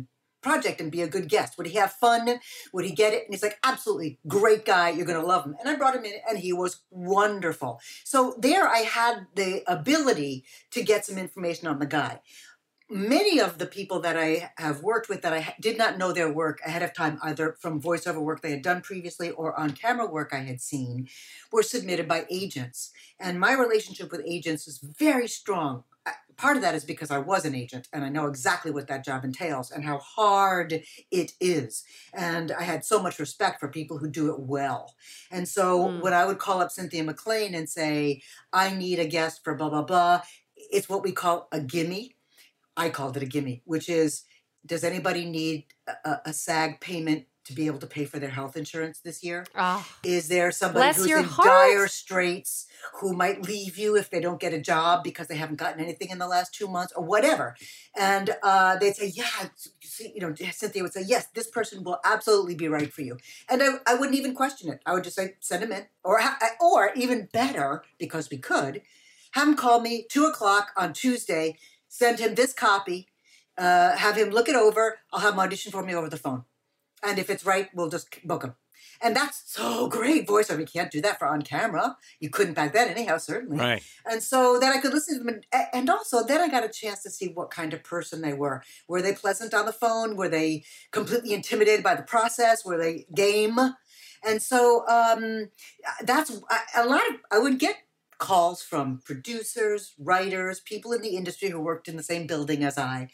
project and be a good guest? Would he have fun? Would he get it? And he's like, absolutely, great guy. You're going to love him. And I brought him in and he was wonderful. So there I had the ability to get some information on the guy. Many of the people that I have worked with that I did not know their work ahead of time, either from voiceover work they had done previously or on camera work I had seen, were submitted by agents. And my relationship with agents is very strong. Part of that is because I was an agent and I know exactly what that job entails and how hard it is. And I had so much respect for people who do it well. And so mm. when I would call up Cynthia McLean and say, I need a guest for blah, blah, blah, it's what we call a gimme. I called it a gimme, which is, does anybody need a, a SAG payment to be able to pay for their health insurance this year? Oh, is there somebody who's in heart. dire straits who might leave you if they don't get a job because they haven't gotten anything in the last two months or whatever? And uh, they'd say, yeah, you know, Cynthia would say, yes, this person will absolutely be right for you. And I, I wouldn't even question it. I would just say, send him in. Or, or even better, because we could, have him call me two o'clock on Tuesday, send him this copy, uh, have him look it over. I'll have him audition for me over the phone. And if it's right, we'll just book him. And that's so great voiceover. You can't do that for on camera. You couldn't back then anyhow, certainly. Right. And so then I could listen to them. And, and also then I got a chance to see what kind of person they were. Were they pleasant on the phone? Were they completely intimidated by the process? Were they game? And so um, that's a lot of, I would get calls from producers, writers, people in the industry who worked in the same building as I.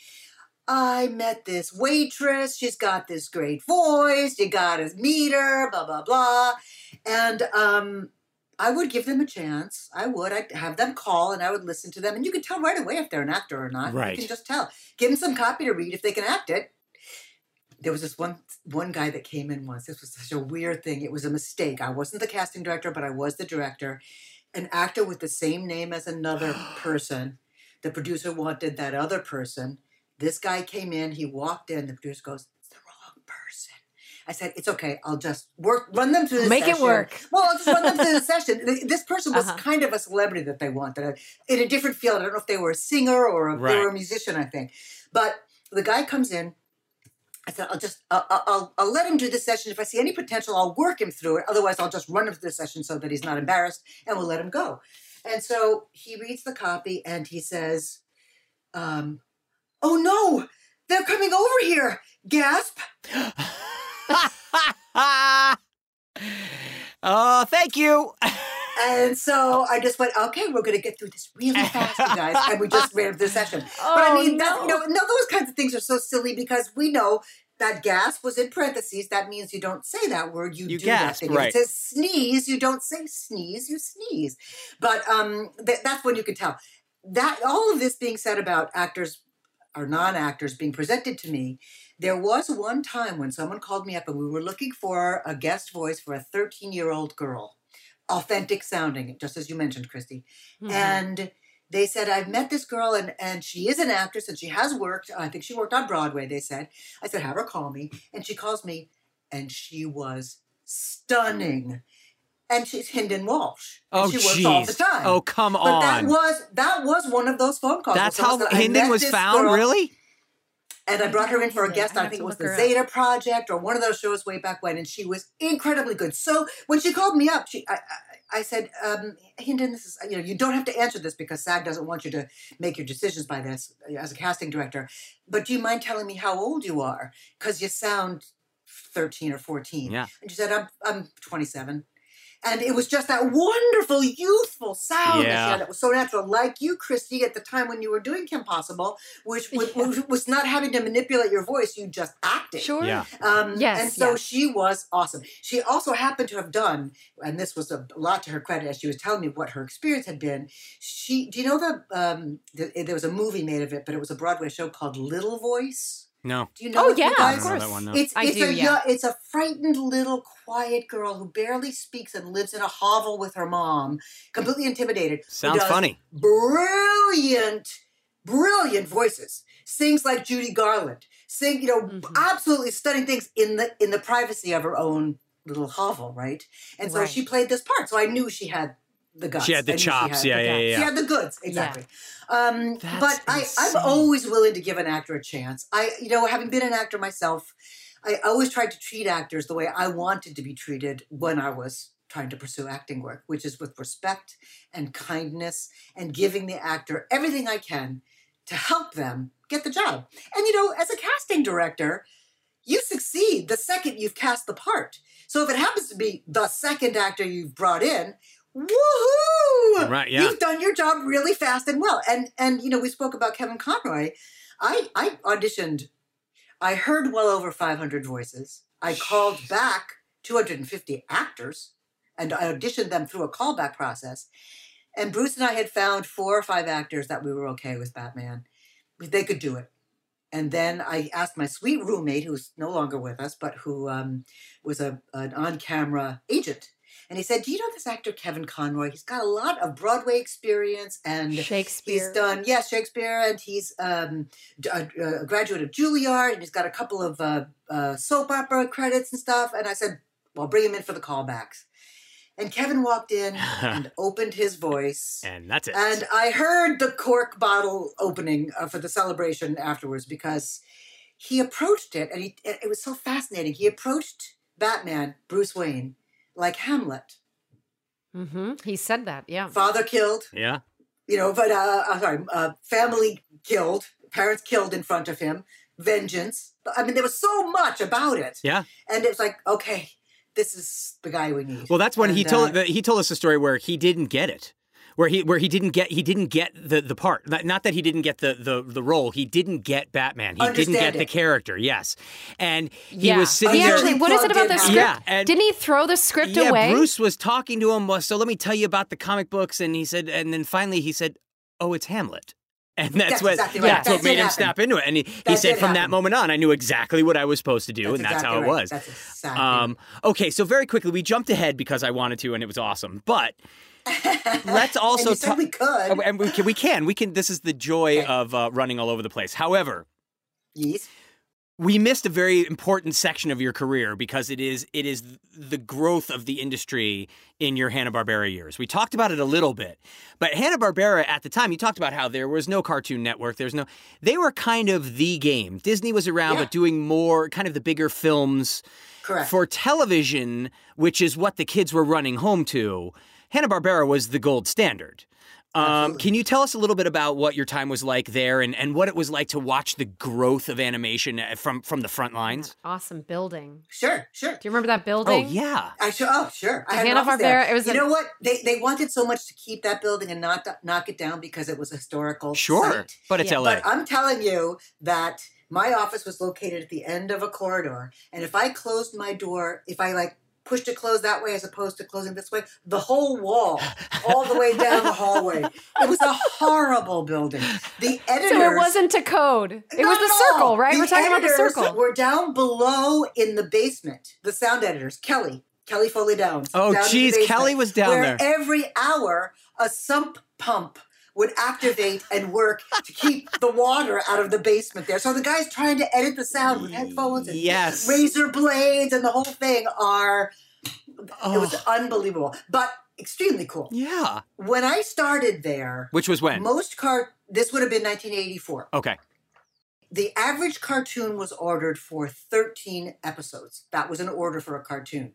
I met this waitress. She's got this great voice. You got to meet her, blah, blah, blah. And um, I would give them a chance. I would. I'd have them call and I would listen to them. And you could tell right away if they're an actor or not. Right. You can just tell. Give them some copy to read if they can act it. There was this one one guy that came in once. This was such a weird thing. It was a mistake. I wasn't the casting director, but I was the director. An actor with the same name as another person. The producer wanted that other person. This guy came in, he walked in, the producer goes, it's the wrong person. I said, it's okay, I'll just work, run them through the Make session. Make it work. Well, I'll just run them through the session. This person was uh-huh. kind of a celebrity that they wanted, in a different field. I don't know if they were a singer or if right. they were a musician, I think. But the guy comes in, I said, I'll just, I'll, I'll, I'll let him do this session. If I see any potential, I'll work him through it. Otherwise, I'll just run him through the session so that he's not embarrassed, and we'll let him go. And so he reads the copy, and he says, um, oh, no, they're coming over here. Gasp. Oh, thank you. And so I just went, okay, we're going to get through this really fast, you guys. And we just ran the session. Oh, but I mean, no. that, you know, no, those kinds of things are so silly because we know that gasp was in parentheses. That means you don't say that word. You, you do gasp, that thing. right. If it says sneeze, you don't say sneeze, you sneeze. But um, th- that's when you could tell. That all of this being said about actors or non-actors being presented to me, there was one time when someone called me up and we were looking for a guest voice for a thirteen-year-old girl. Authentic sounding, just as you mentioned, Christy. Mm-hmm. And they said, I've met this girl and, and she is an actress and she has worked. I think she worked on Broadway, they said. I said, have her call me. And she calls me and she was stunning. And she's Hynden Walsh. And oh, she works geez. all the time. Oh, come but on. But that was, that was one of those phone calls. That's so how said, Hynden was found, girl. Really? And I brought her in for a guest. I think it was the Zeta Project or one of those shows way back when. And she was incredibly good. So when she called me up, she, I, I, I said, um, Hynden, this is, you know, you don't have to answer this because SAG doesn't want you to make your decisions by this as a casting director. But do you mind telling me how old you are? Because you sound thirteen or fourteen. Yeah. And she said, I'm, I'm twenty-seven. And it was just that wonderful, youthful sound yeah. that she had that was so natural. Like you, Christy, at the time when you were doing Kim Possible, which was, yeah. was not having to manipulate your voice. You just acted. Sure. Yeah. Um, yes. And so yes. she was awesome. She also happened to have done, and this was a lot to her credit as she was telling me what her experience had been. She, do you know the, um, the there was a movie made of it, but it was a Broadway show called Little Voice? No. Do you know? Oh it, yeah, you guys? of course. That one, no. It's I it's do, a yeah. it's a frightened little quiet girl who barely speaks and lives in a hovel with her mom, completely intimidated. Sounds funny. Brilliant, brilliant voices. Sings like Judy Garland. Sing, you know, mm-hmm. absolutely stunning things in the in the privacy of her own little hovel, right? And so right. she played this part. So I knew she had the guts. She had the chops. Yeah, yeah, yeah, yeah. She had the goods. Exactly. Yeah. Um, but I, I'm always willing to give an actor a chance. I, you know, having been an actor myself, I always tried to treat actors the way I wanted to be treated when I was trying to pursue acting work, which is with respect and kindness and giving the actor everything I can to help them get the job. And, you know, as a casting director, you succeed the second you've cast the part. So if it happens to be the second actor you've brought in, woohoo! Right, yeah. You've done your job really fast and well. And, and you know, we spoke about Kevin Conroy. I, I auditioned, I heard well over five hundred voices. I called back two hundred fifty actors, and I auditioned them through a callback process. And Bruce and I had found four or five actors that we were okay with Batman. They could do it. And then I asked my sweet roommate, who's no longer with us, but who um, was a, an on-camera agent. And he said, do you know this actor, Kevin Conroy? He's got a lot of Broadway experience and Shakespeare. He's done, yes, Shakespeare, and he's um, a, a graduate of Juilliard, and he's got a couple of uh, uh, soap opera credits and stuff. And I said, well, bring him in for the callbacks. And Kevin walked in and opened his voice. And that's it. And I heard the cork bottle opening uh, for the celebration afterwards, because he approached it, and he, it was so fascinating. He approached Batman, Bruce Wayne, like Hamlet. Mm-hmm. He said that, yeah. Father killed. Yeah. You know, but, uh, I'm sorry, uh, family killed, parents killed in front of him, vengeance. I mean, there was so much about it. Yeah. And it was like, okay, this is the guy we need. Well, that's when and, he told uh, he told us a story where he didn't get it, where he where he didn't get he didn't get the, the part. Not, not that he didn't get the, the, the role. He didn't get Batman. He Understand didn't get it. the character. Yes, and he yeah. was sitting he there. actually, what is it about the script? Yeah, and, Didn't he throw the script yeah, away? Bruce was talking to him. So let me tell you about the comic books, and he said, and then finally he said, "Oh, it's Hamlet." And that's, That's what exactly right. that's That what made did him happen. snap into it. And he, he That said, did from that happen. moment on, I knew exactly what I was supposed to do, That's and that's exactly how right. it was. That's exactly um, okay, so very quickly, we jumped ahead because I wanted to, and it was awesome. But let's also and you said talk. we could. And we can, we can. We can. This is the joy Okay. of uh, running all over the place. However, Yes. we missed a very important section of your career because it is it is the growth of the industry in your Hanna-Barbera years. We talked about it a little bit, but Hanna-Barbera at the time, you talked about how there was no Cartoon Network. There's no, they were kind of the game. Disney was around, Yeah. but doing more kind of the bigger films. Correct. For television, which is what the kids were running home to, Hanna-Barbera was the gold standard. Um, Absolutely. can you tell us a little bit about what your time was like there and, and what it was like to watch the growth of animation from, from the front lines? Awesome building. Sure, sure. Do you remember that Oh, building? yeah. I sure. Oh, sure. I had an office Hanna-Barbera, there. it was You a- know what? They they wanted so much to keep that building and not knock it down because it was a historical Sure, site. but it's Yeah. L A. But I'm telling you that my office was located at the end of a corridor, and if I closed my door, if I like pushed it closed that way as opposed to closing this way, the whole wall, all the way down the hallway, it was a horrible building. The editors. So it wasn't to code. It Not was the at all. circle, right? The We're talking about the editors circle. We're down below in the basement. The sound editors, Kelly, Kelly Foley Downs. Oh, down in the geez, basement, Kelly was down where there. Every hour, a sump pump would activate and work to keep the water out of the basement there. So the guys trying to edit the sound with headphones and Yes. razor blades and the whole thing are, Oh. it was unbelievable, but extremely cool. Yeah. When I started there, Which was when? most car, this would have been nineteen eighty-four. Okay. The average cartoon was ordered for thirteen episodes. That was an order for a cartoon.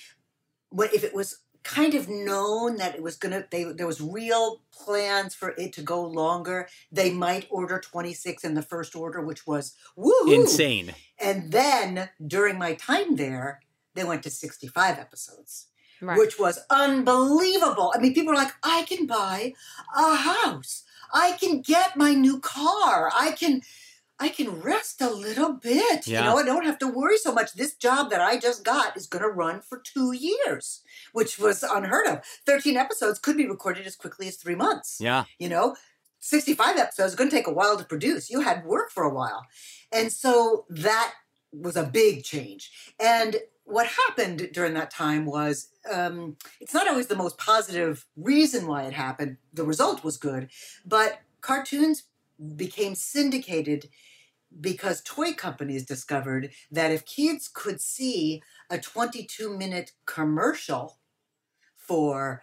When, if it was kind of known that it was going to, they there was real plans for it to go longer, they might order twenty-six in the first order, which was woohoo. Insane. And then during my time there, they went to sixty-five episodes. Right. Which was unbelievable. I mean, people were like, I can buy a house. I can get my new car. I can I can rest a little bit. Yeah. You know, I don't have to worry so much. This job that I just got is going to run for two years, which was unheard of. thirteen episodes could be recorded as quickly as three months. Yeah. You know, sixty-five episodes is going to take a while to produce. You had work for a while. And so that was a big change. And what happened during that time was, um, it's not always the most positive reason why it happened. The result was good, but cartoons became syndicated because toy companies discovered that if kids could see a twenty-two minute commercial for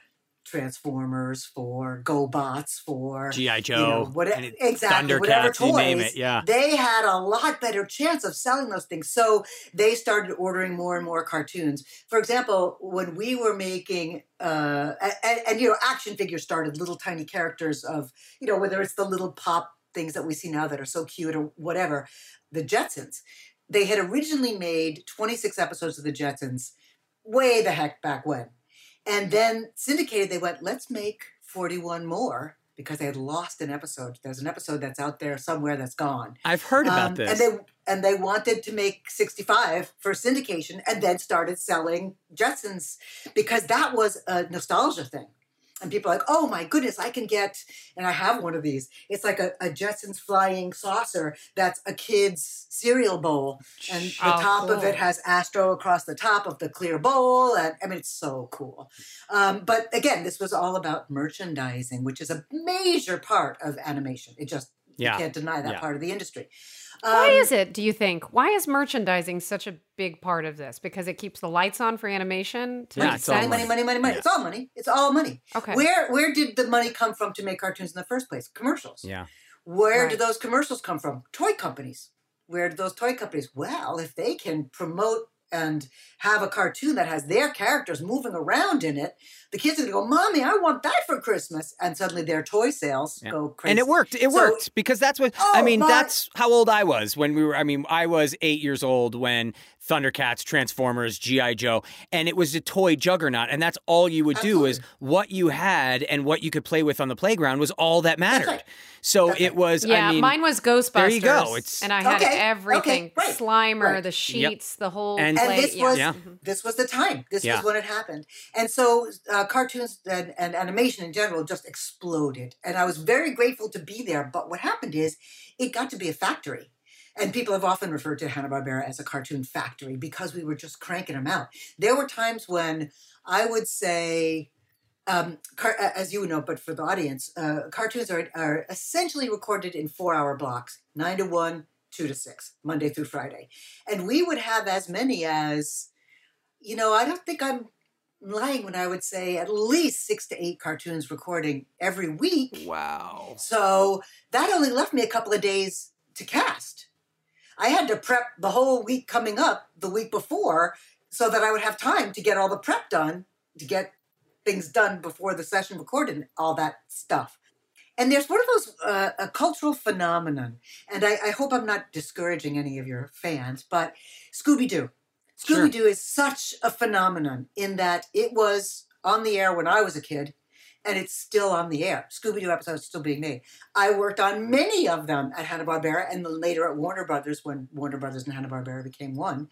Transformers, for GoBots, for G I. Joe, you know, what, and exactly, Thundercats, whatever toys, you name it, yeah. they had a lot better chance of selling those things. So they started ordering more and more cartoons. For example, when we were making, uh, and, and you know, action figures started, little tiny characters of, you know, whether it's the little pop things that we see now that are so cute or whatever, the Jetsons. They had originally made twenty-six episodes of the Jetsons way the heck back when. And then syndicated, they went, let's make forty-one more because they had lost an episode. There's an episode that's out there somewhere that's gone. I've heard about um, this. And they and they wanted to make sixty-five for syndication and then started selling Jetsons because that was a nostalgia thing. And people are like, oh my goodness, I can get, and I have one of these. It's like a, a Jetsons flying saucer that's a kid's cereal bowl. And the oh, top cool. of it has Astro across the top of the clear bowl. And I mean, it's so cool. Um, but again, this was all about merchandising, which is a major part of animation. It just, Yeah. you can't deny that Yeah. part of the industry. Why Um, is it, do you think? Why is merchandising such a big part of this? Because it keeps the lights on for animation? To Yeah, make it's all money, sense? money, money, money, money. Yeah. It's all money. It's all money. Okay. Where where did the money come from to make cartoons in the first place? Commercials. Yeah. Where Right. do those commercials come from? Toy companies. Where do those toy companies? Well, if they can promote and have a cartoon that has their characters moving around in it, the kids are going to go, Mommy, I want that for Christmas. And suddenly their toy sales Yeah. go crazy. And it worked. It So- worked because that's what I Oh, mean. my- That's how old I was when we were. I mean, I was eight years old when Thundercats, Transformers, G I. Joe, and it was a toy juggernaut. And that's all you would do is what you had and what you could play with on the playground was all that mattered. right. So That's it right. was. Yeah, I mean, mine was Ghostbusters. there you go. It's- and I had Okay, everything. okay, right, Slimer, right. the sheets, the whole And- And play. this yeah. was Yeah. this was the time. This Yeah. was when it happened. And so uh, cartoons and, and animation in general just exploded. And I was very grateful to be there. But what happened is it got to be a factory. And people have often referred to Hanna-Barbera as a cartoon factory because we were just cranking them out. There were times when I would say, um, car- as you know, but for the audience, uh, cartoons are, are essentially recorded in four-hour blocks, nine to one, two to six, Monday through Friday. And we would have as many as, you know, I don't think I'm lying when I would say at least six to eight cartoons recording every week. wow. So that only left me a couple of days to cast. I had to prep the whole week coming up the week before so that I would have time to get all the prep done, to get things done before the session recorded and all that stuff. And there's one of those, uh, a cultural phenomenon, and I, I hope I'm not discouraging any of your fans, but Scooby-Doo. Sure. Scooby-Doo is such a phenomenon in that it was on the air when I was a kid, and it's still on the air. Scooby-Doo episodes are still being made. I worked on many of them at Hanna-Barbera and then later at Warner Brothers when Warner Brothers and Hanna-Barbera became one.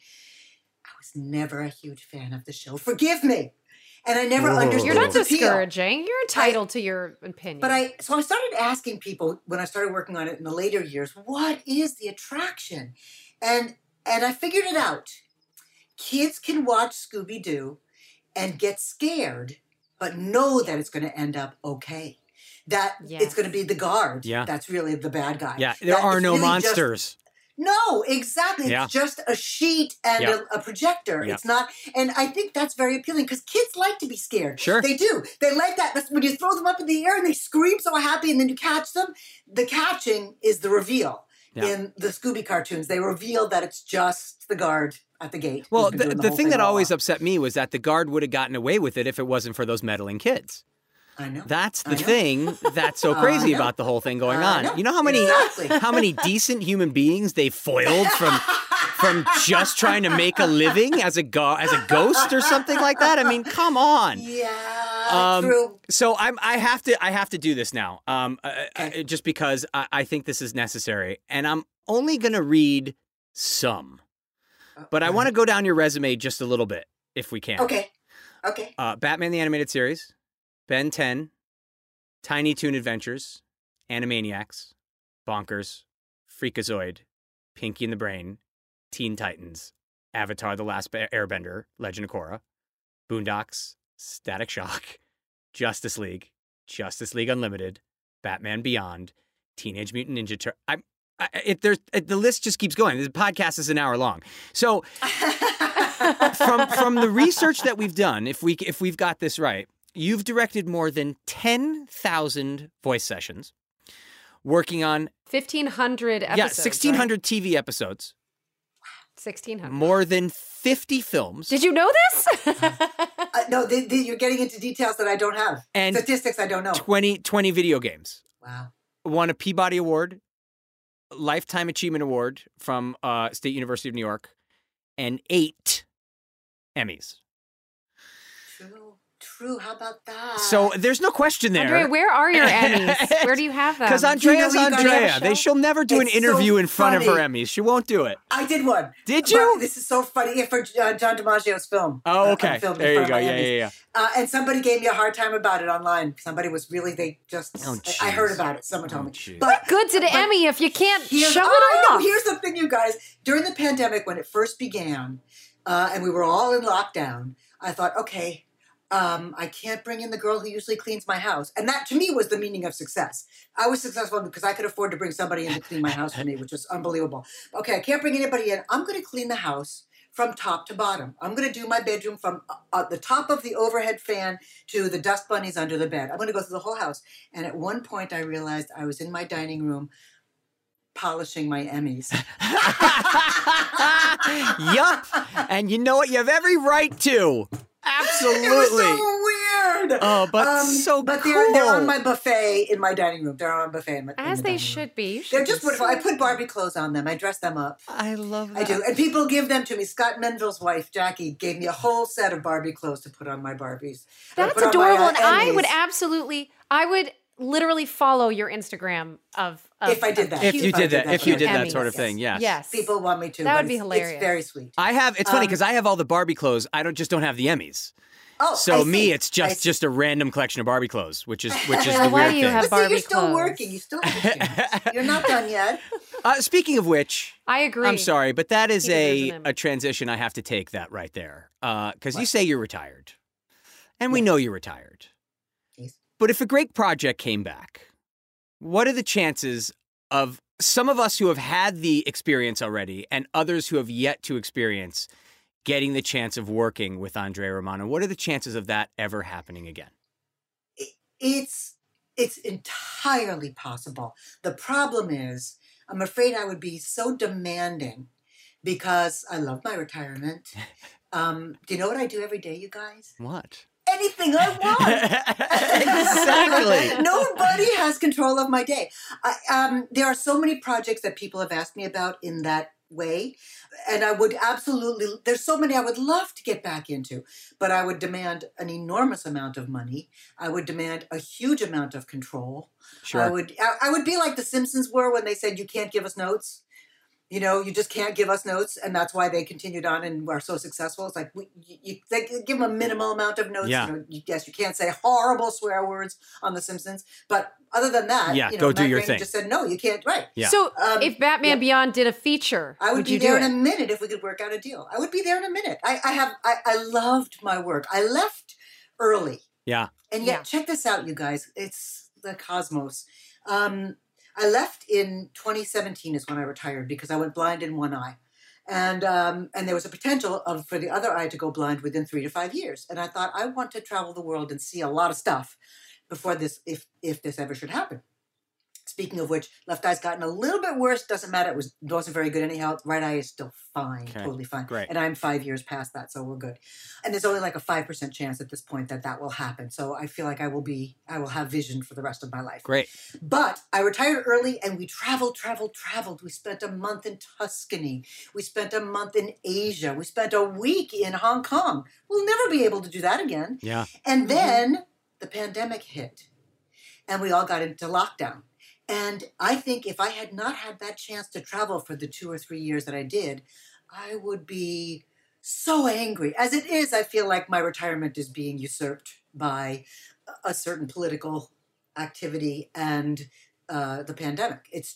I was never a huge fan of the show. Forgive me. And I never Whoa. understood You're not its appeal. discouraging. You're entitled to your opinion. But I, so I started asking people when I started working on it in the later years, what is the attraction? And and I figured it out. Kids can watch Scooby-Doo and get scared, but know that it's going to end up okay. That Yes. it's going to be the guard. Yeah. That's really the bad guy. Yeah, there That are it's no really just- monsters. no, exactly. Yeah. It's just a sheet and Yeah. a, a projector. Yeah. It's not, and I think that's very appealing because kids like to be scared. Sure. They do. They like that. That's when you throw them up in the air and they scream so happy and then you catch them. The catching is the reveal. Yeah. In the Scooby cartoons, they reveal that it's just the guard at the gate. Well, who's been the, doing the whole thing that all always along. upset me was that the guard would have gotten away with it if it wasn't for those meddling kids. I know. That's the I know. thing that's so I crazy know. about the whole thing going I on. know. You know how many Exactly. how many decent human beings they foiled from from just trying to make a living as a go- as a ghost or something like that? I mean, come on. Yeah, Um, true. So I'm I have to I have to do this now. Um, uh, Okay. uh, just because I, I think this is necessary, and I'm only gonna read some, but I want to go down your resume just a little bit if we can. Okay. Okay. Uh, Batman the Animated Series, Ben ten, Tiny Toon Adventures, Animaniacs, Bonkers, Freakazoid, Pinky and the Brain, Teen Titans, Avatar The Last Ba- Airbender, Legend of Korra, Boondocks, Static Shock, Justice League, Justice League Unlimited, Batman Beyond, Teenage Mutant Ninja Turtles. I, I, it, there's, it, the list just keeps going. The podcast is an hour long. So from from the research that we've done, if we if we've got this right, you've directed more than ten thousand voice sessions, working on fifteen hundred episodes. yeah, sixteen hundred right? T V episodes, sixteen hundred. more than fifty films. Did you know this? Uh, no, they, they, you're getting into details that I don't have. And statistics I don't know. twenty, twenty video games. Wow. Won a Peabody Award, Lifetime Achievement Award from uh, State University of New York, and eight Emmys. True. True. How about that? So there's no question there. Andrea, where are your Emmys? Where do you have them? Because Andrea's You know, you guys Andrea. have a They, show? she'll never do It's an interview so in front of her funny. Emmys. She won't do it. I did one. Did But you? this is so funny. Yeah, for uh, John DiMaggio's film. Oh, Uh, okay. I'm filming There in you front go. of my Yeah, Emmys. yeah, yeah. Uh, and somebody gave me a hard time about it online. Somebody was really, they just, Oh, I, I heard jeez. about it. Someone told Oh, me. jeez. But Good's an but Emmy if you can't here's, show I it know, off. here's the thing, you guys. During the pandemic, when it first began, uh, and we were all in lockdown, I thought, okay, um, I can't bring in the girl who usually cleans my house. And that, to me, was the meaning of success. I was successful because I could afford to bring somebody in to clean my house for me, which was unbelievable. Okay, I can't bring anybody in. I'm going to clean the house from top to bottom. I'm going to do my bedroom from uh, the top of the overhead fan to the dust bunnies under the bed. I'm going to go through the whole house. And at one point, I realized I was in my dining room polishing my Emmys. Yup. And you know what? You have every right to. Absolutely. It was so weird. Oh, but so But they're, they're on cool. my buffet in my dining room. They're on my buffet in my in As the they dining room. should be. You should They're just be wonderful. so I put Barbie clothes on them. I dress them up. I love I that. do. And people give them to me. Scott Mendel's wife, Jackie, gave me a whole set of Barbie clothes to put on my Barbies. I That's put on my, adorable. uh, and I Emmys. would absolutely, I would literally follow your Instagram of, of If I did of that. If cute you did that, That if you for did that Emmys. sort of thing, yes. Yes. People want me to. That but would be it's- hilarious. It's very sweet. I have. It's funny Um, because I have all the Barbie clothes. I don't just don't have the Emmys. Oh, So I me, see. it's I just see. just a random collection of Barbie clothes, which is which is Well, the why weird do you thing. have But see, Barbie you're still clothes? working. You still have a chance. You're not done yet. Uh, speaking of which, I agree. I'm sorry, but that is He deserves a an Emmy. a transition. I have to take that right there because you say you're retired, and we know you're retired. Yes. But if a great project came back, what are the chances of some of us who have had the experience already and others who have yet to experience getting the chance of working with Andrea Romano? What are the chances of that ever happening again? It's it's entirely possible. The problem is, I'm afraid I would be so demanding because I love my retirement. Um, do you know what I do every day, you guys? What? Anything I want. Exactly. Nobody has control of my day. I, um, there are so many projects that people have asked me about in that way. And I would absolutely, there's so many I would love to get back into, but I would demand an enormous amount of money. I would demand a huge amount of control. Sure. I would, I, I would be like the Simpsons were when they said, you can't give us notes. You know, you just can't give us notes, and that's why they continued on and are so successful. It's like we, you, you they give them a minimal amount of notes. Yeah. You know, you, yes, you can't say horrible swear words on The Simpsons, but other than that, Yeah, you know, go do Matt your Groening thing. just said no, you can't. Right? Yeah. So Um, if Batman yeah. Beyond did a feature, I would, would be you there do in it? a minute if we could work out a deal. I would be there in a minute. I, I have. I, I loved my work. I left early. Yeah. And yet, Yeah. check this out, you guys. It's the cosmos. Um, I left in twenty seventeen is when I retired because I went blind in one eye. And um, and there was a potential of for the other eye to go blind within three to five years. And I thought, I want to travel the world and see a lot of stuff before this, if if this ever should happen. Speaking of which, left eye's gotten a little bit worse. Doesn't matter. It was wasn't very good anyhow. Right eye is still fine, Okay. totally fine. Great. And I'm five years past that, so we're good. And there's only like a five percent chance at this point that that will happen. So I feel like I will be, I will have vision for the rest of my life. Great. But I retired early, and we traveled, traveled, traveled. We spent a month in Tuscany. We spent a month in Asia. We spent a week in Hong Kong. We'll never be able to do that again. Yeah. And then the pandemic hit, and we all got into lockdown. And I think if I had not had that chance to travel for the two or three years that I did, I would be so angry. As it is, I feel like my retirement is being usurped by a certain political activity and uh, the pandemic. It's just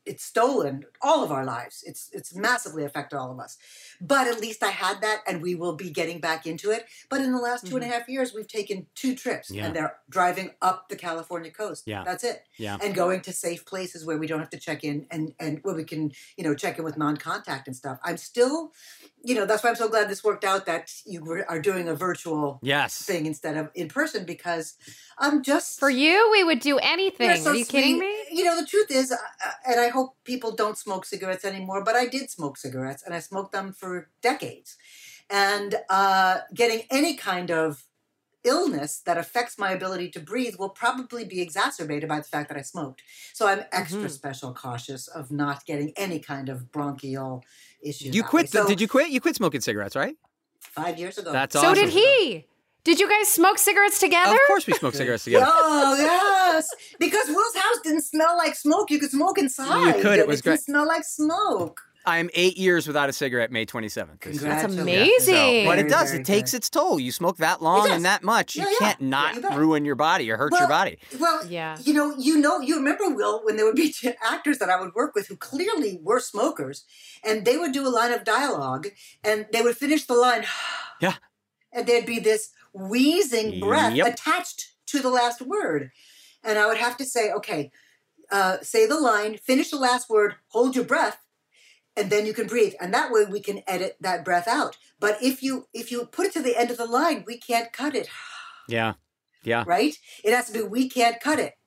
it's stolen all of our lives. It's it's massively affected all of us. But at least I had that, and we will be getting back into it. But in the last two mm-hmm. and a half years, we've taken two trips, yeah. and they're driving up the California coast. Yeah. That's it. Yeah. And going to safe places where we don't have to check in, and, and where we can, you know, check in with non-contact and stuff. I'm still, you know, that's why I'm so glad this worked out, that you are doing a virtual yes. thing instead of in person, because I'm just... For you, we would do anything. So are you sweet. kidding me? You know, the truth is, uh, and I hope people don't smoke cigarettes anymore, but I did smoke cigarettes, and I smoked them for decades. And uh, getting any kind of illness that affects my ability to breathe will probably be exacerbated by the fact that I smoked. So I'm extra mm-hmm. special cautious of not getting any kind of bronchial issues. You quit? So, did you quit? You quit smoking cigarettes, right? Five years ago. That's so awesome. So did he. Did you guys smoke cigarettes together? Of course we smoked cigarettes together. Oh, yes. Because Will's house didn't smell like smoke. You could smoke inside. You could. It was it great. It didn't smell like smoke. I'm eight years without a cigarette, May twenty-seventh. That's amazing. So, but it does. Very, it takes very its toll. You smoke that long and that much. Yeah, you yeah. can't not yeah, you ruin your body or hurt well, your body. Well, yeah. you know, you know, you remember, Will, when there would be actors that I would work with who clearly were smokers, and they would do a line of dialogue, and they would finish the line, yeah, and there'd be this wheezing breath yep. attached to the last word. And I would have to say, okay, uh, say the line, finish the last word, hold your breath, and then you can breathe. And that way we can edit that breath out. But if you if you put it to the end of the line, we can't cut it. Yeah. Yeah. Right? It has to be, we can't cut it.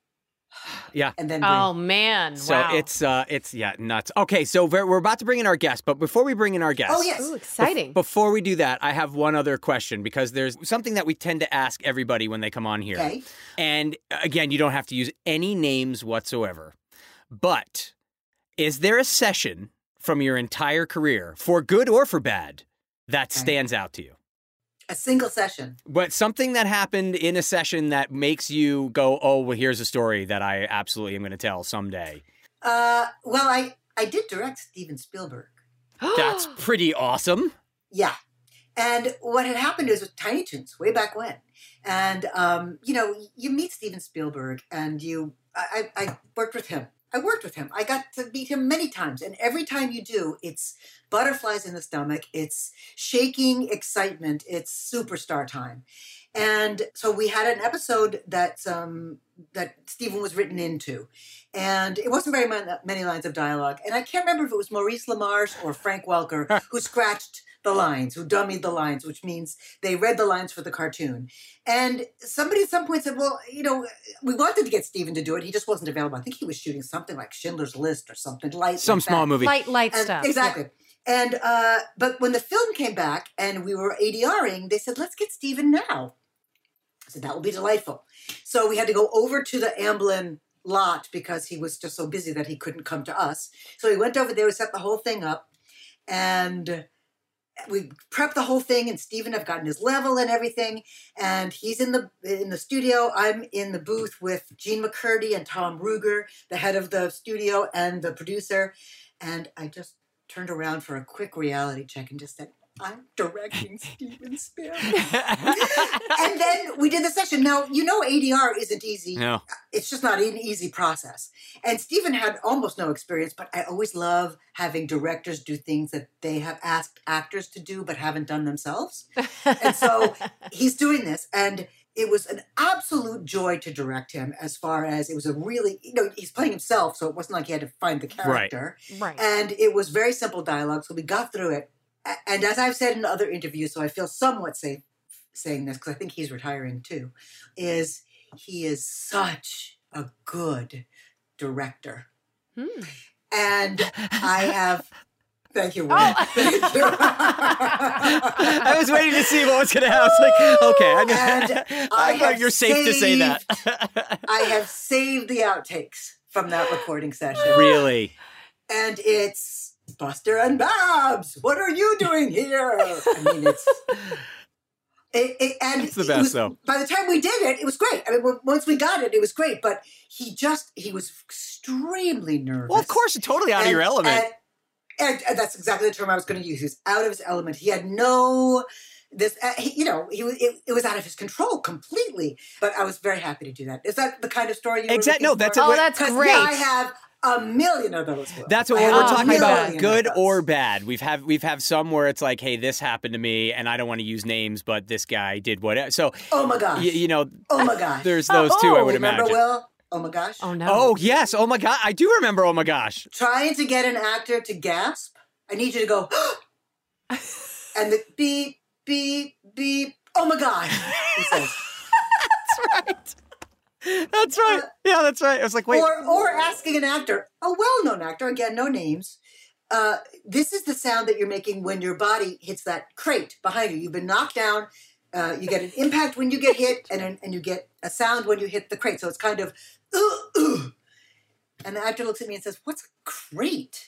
Yeah. And then breathe. Oh, man. So wow. it's, uh, it's yeah, nuts. Okay, so we're, we're about to bring in our guest, but before we bring in our guest. Oh, yes. Ooh, exciting. Bef- before we do that, I have one other question, because there's something that we tend to ask everybody when they come on here. Okay. And again, you don't have to use any names whatsoever. But is there a session from your entire career, for good or for bad, that okay. stands out to you? A single session. But something that happened in a session that makes you go, oh, well, here's a story that I absolutely am going to tell someday. Uh, well, I, I did direct Steven Spielberg. That's pretty awesome. Yeah. And what had happened is with Tiny Toons way back when. And, um, you know, you meet Steven Spielberg and you, I, I worked with him. I worked with him. I got to meet him many times. And every time you do, it's butterflies in the stomach. It's shaking excitement. It's superstar time. And so we had an episode that um, that Steven was written into. And it wasn't very many lines of dialogue. And I can't remember if it was Maurice LaMarche or Frank Welker who scratched the lines, who dummied the lines, which means they read the lines for the cartoon. And somebody at some point said, well, you know, we wanted to get Steven to do it. He just wasn't available. I think he was shooting something like Schindler's List or something light. Some like small that. movie. Light, light and, stuff. Exactly. Yeah. And, uh, but when the film came back and we were ADRing, they said, let's get Steven now. I said, that will be delightful. So we had to go over to the Amblin lot because he was just so busy that he couldn't come to us. So we went over there, we set the whole thing up, and we prepped the whole thing, and Steven have gotten his level and everything, and he's in the in the studio. I'm in the booth with Gene McCurdy and Tom Ruger, the head of the studio and the producer, and I just turned around for a quick reality check and just said, I'm directing Steven Spielberg. And then we did the session. Now, you know A D R isn't easy. No. It's just not an easy process. And Steven had almost no experience, but I always love having directors do things that they have asked actors to do but haven't done themselves. And so he's doing this. And it was an absolute joy to direct him, as far as it was a really, you know, he's playing himself, so it wasn't like he had to find the character. Right. Right. And it was very simple dialogue, so we got through it. And as I've said in other interviews, so I feel somewhat safe saying this because I think he's retiring too, is he is such a good director. Hmm. And I have... Thank you, Will. Oh. Thank you. I was waiting to see what was going to happen. I was like, okay. I, and I, I thought you're safe saved, to say that. I have saved the outtakes from that recording session. Really? And it's... Buster and Babs, what are you doing here? I mean, it's... It, it, and it's the best, was, though. By the time we did it, it was great. I mean, once we got it, it was great. But he just, he was extremely nervous. Well, of course, totally out and, of your element. And, and, and that's exactly the term I was going to use. He was out of his element. He had no... This, uh, he, you know, he was. It, it was out of his control completely. But I was very happy to do that. Is that the kind of story you were exactly? No, that's for? a, oh, that's great. I have a million of those. Will. That's what I we're have a talking about, million good of those. or bad. We've have we've have some where it's like, hey, this happened to me, and I don't want to use names, but this guy did whatever. So, Oh my gosh. y- you know, Oh my gosh. there's those two. I would Remember, imagine. Will? Oh my gosh. Oh no. Oh yes. Oh my god. I do remember. Oh my gosh. Trying to get an actor to gasp. I need you to go, and the beep, beep, beep. Oh my gosh. He says. That's right. That's right. Yeah, that's right. I was like, wait. Or, or asking an actor, a well-known actor, again, no names. Uh, this is the sound that you're making when your body hits that crate behind you. You've been knocked down. Uh, you get an impact when you get hit, and an, and you get a sound when you hit the crate. So it's kind of, ooh, ooh. And the actor looks at me and says, "What's a crate?"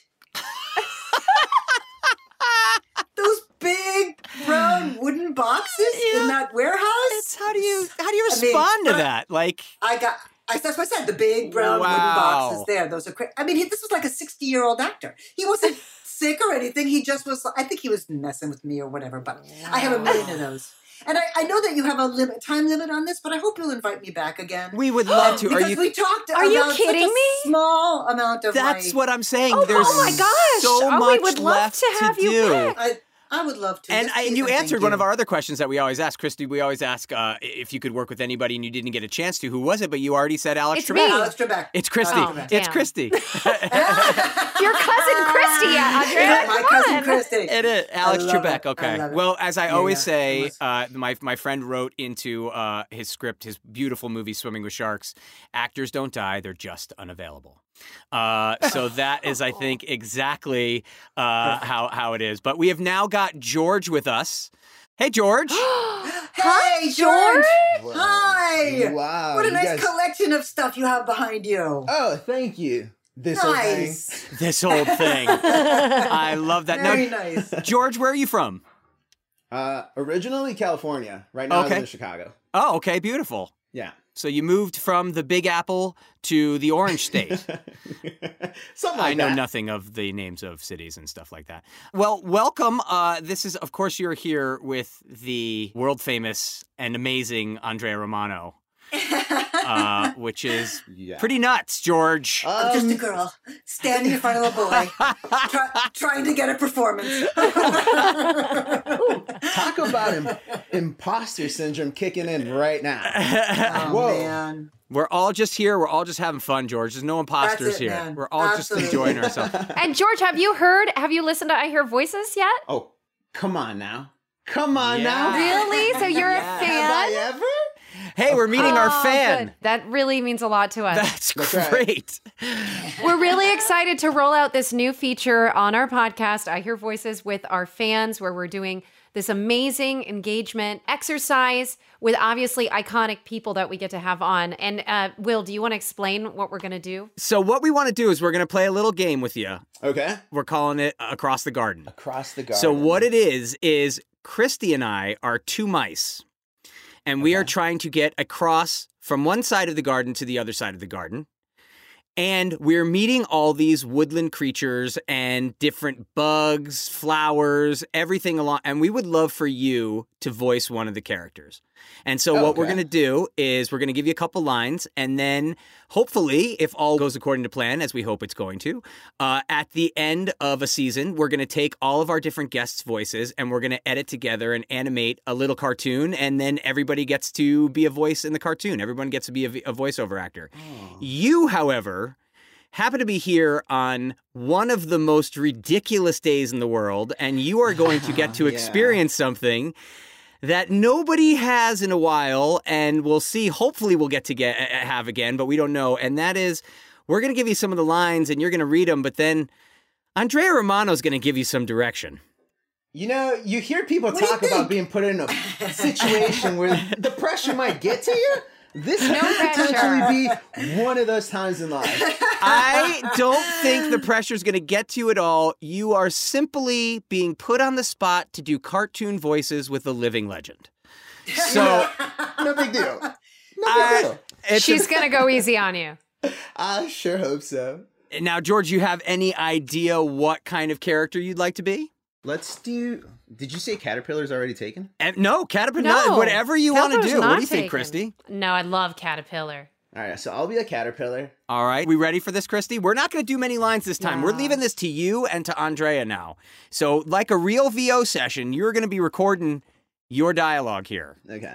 Those big brown wooden boxes Yeah. in that warehouse. It's how do you how do you I mean, respond to but- that? Like, I got. I, that's what I said. The big brown wooden Wow. boxes there. Those are crazy. I mean, he, this was like a sixty-year-old actor. He wasn't sick or anything. He just was. I think he was messing with me or whatever. But I have a million of those. And I, I know that you have a limit, time limit on this, but I hope you'll invite me back again. we would love to. Are because you? we talked Are about you kidding such a me? small amount of That's my, what I'm saying. Oh, There's oh my gosh. so Oh, much we would love left to have you do. back. I, I would love to. And, Yes, I, and please, you thank answered one you. of our other questions that we always ask, Christy. We always ask uh, if you could work with anybody and you didn't get a chance to. Who was it? But you already said Alex It's Trebek. me. Alex Trebek. It's Christy. Oh, it's damn. Christy. Your cousin Christy, Andrea. My Come cousin on. Christy. It is Alex love Trebek. it. I Okay. love it. Well, as I Yeah, always yeah, say, I must- uh, my my friend wrote into uh, his script, his beautiful movie "Swimming with Sharks." Actors don't die; they're just unavailable. Uh, so that is, I think, exactly uh, how how it is. But we have now got George with us. Hey, George. Hey, George. Wow. Hi. Wow, What a you nice guys- collection of stuff you have behind you. Oh, thank you. This whole thing. Nice. This old thing. I love that. Very Now, nice. George, where are you from? Uh, originally California. Right now I Okay. live in Chicago. Oh, okay, beautiful. Yeah. So you moved from the Big Apple to the Orange State. Something like I know that. nothing of the names of cities and stuff like that. Well, welcome. Uh, this is, of course, you're here with the world famous and amazing Andrea Romano, uh, which is Yeah. pretty nuts, George. I'm just a Um, girl standing in front of a boy, try, trying to get a performance. Talk about Im- imposter syndrome kicking in right now. Oh, Whoa. man. We're all just here. We're all just having fun, George. There's no imposters That's it, here. man. We're all Absolutely. just enjoying ourselves. And George, have you heard, have you listened to I Hear Voices yet? Oh, come on now. Come on Yeah. now. Really? So you're Yeah. a Have fan? I ever? Hey, we're meeting Oh, our fan. good. That really means a lot to us. That's, That's right. great. We're really excited to roll out this new feature on our podcast, I Hear Voices, with our fans, where we're doing this amazing engagement exercise with obviously iconic people that we get to have on. And uh, Will, do you want to explain what we're going to do? So what we want to do is we're going to play a little game with you. Okay. We're calling it Across the Garden. Across the garden. So what it is is Christy and I are two mice, and we are trying to get across from one side of the garden to the other side of the garden. And we're meeting all these woodland creatures and different bugs, flowers, everything along. And we would love for you to voice one of the characters. And so what we're Okay. going to do is we're going to give you a couple lines. And then hopefully, if all goes according to plan, as we hope it's going to, uh, at the end of a season, we're going to take all of our different guests' voices and we're going to edit together and animate a little cartoon. And then everybody gets to be a voice in the cartoon. Everyone gets to be a, a voiceover actor. You, however, happen to be here on one of the most ridiculous days in the world, and you are going to get to Yeah. experience something that nobody has in a while, and we'll see. Hopefully, we'll get to get have again, but we don't know. And that is, we're going to give you some of the lines, and you're going to read them, but then Andrea Romano is going to give you some direction. You know, you hear people What do you talk about think? being put in a situation where the pressure might get to you. This No could pressure. potentially be one of those times in life. I don't think the pressure is going to get to you at all. You are simply being put on the spot to do cartoon voices with a living legend. So No big deal. No big I- deal. it's She's a- going to go easy on you. I sure hope so. now, George, you have any idea what kind of character you'd like to be? Let's do. Did you say Caterpillar's already taken? And no, Caterpillar. No. Whatever you want to Caterpillar's do. What not do you think, taken. Christy? No, I love Caterpillar. All right, so I'll be a caterpillar. All right. We ready for this, Christy? We're not going to do many lines this time. Yeah. We're leaving this to you and to Andrea now. So like a real V O session, you're going to be recording your dialogue here. Okay.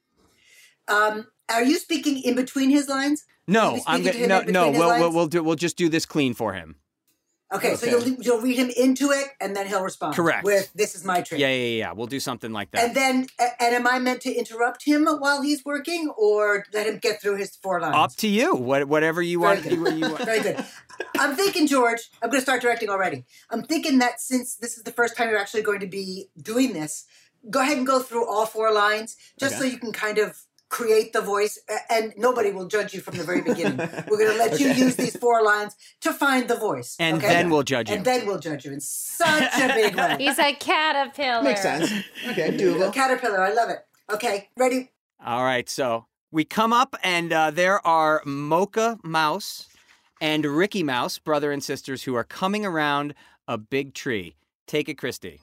Um, are you speaking in between his lines? No, Will I'm you be speaking going to him no in no, between his we'll, we'll lines? we'll do we'll just do this clean for him. Okay, so Okay. you'll you'll read him into it, and then he'll respond. Correct. With "This is my tree." Yeah, yeah, yeah. We'll do something like that. And then, a- and am I meant to interrupt him while he's working, or let him get through his four lines? Up to you. What whatever you Very want. good. You, you want. Very good. I'm thinking, George, I'm going to start directing already. I'm thinking that since this is the first time you're actually going to be doing this, go ahead and go through all four lines, just Okay. so you can kind of create the voice, a- and nobody will judge you from the very beginning. We're going to let you use these four lines to find the voice. And okay? then we'll judge you. And then we'll judge you in such a big way. He's a caterpillar. Makes sense. Okay, doable. Caterpillar, I love it. Okay, ready? All right, so we come up and uh, there are Mocha Mouse and Ricky Mouse, brother and sisters, who are coming around a big tree. Take it, Christy.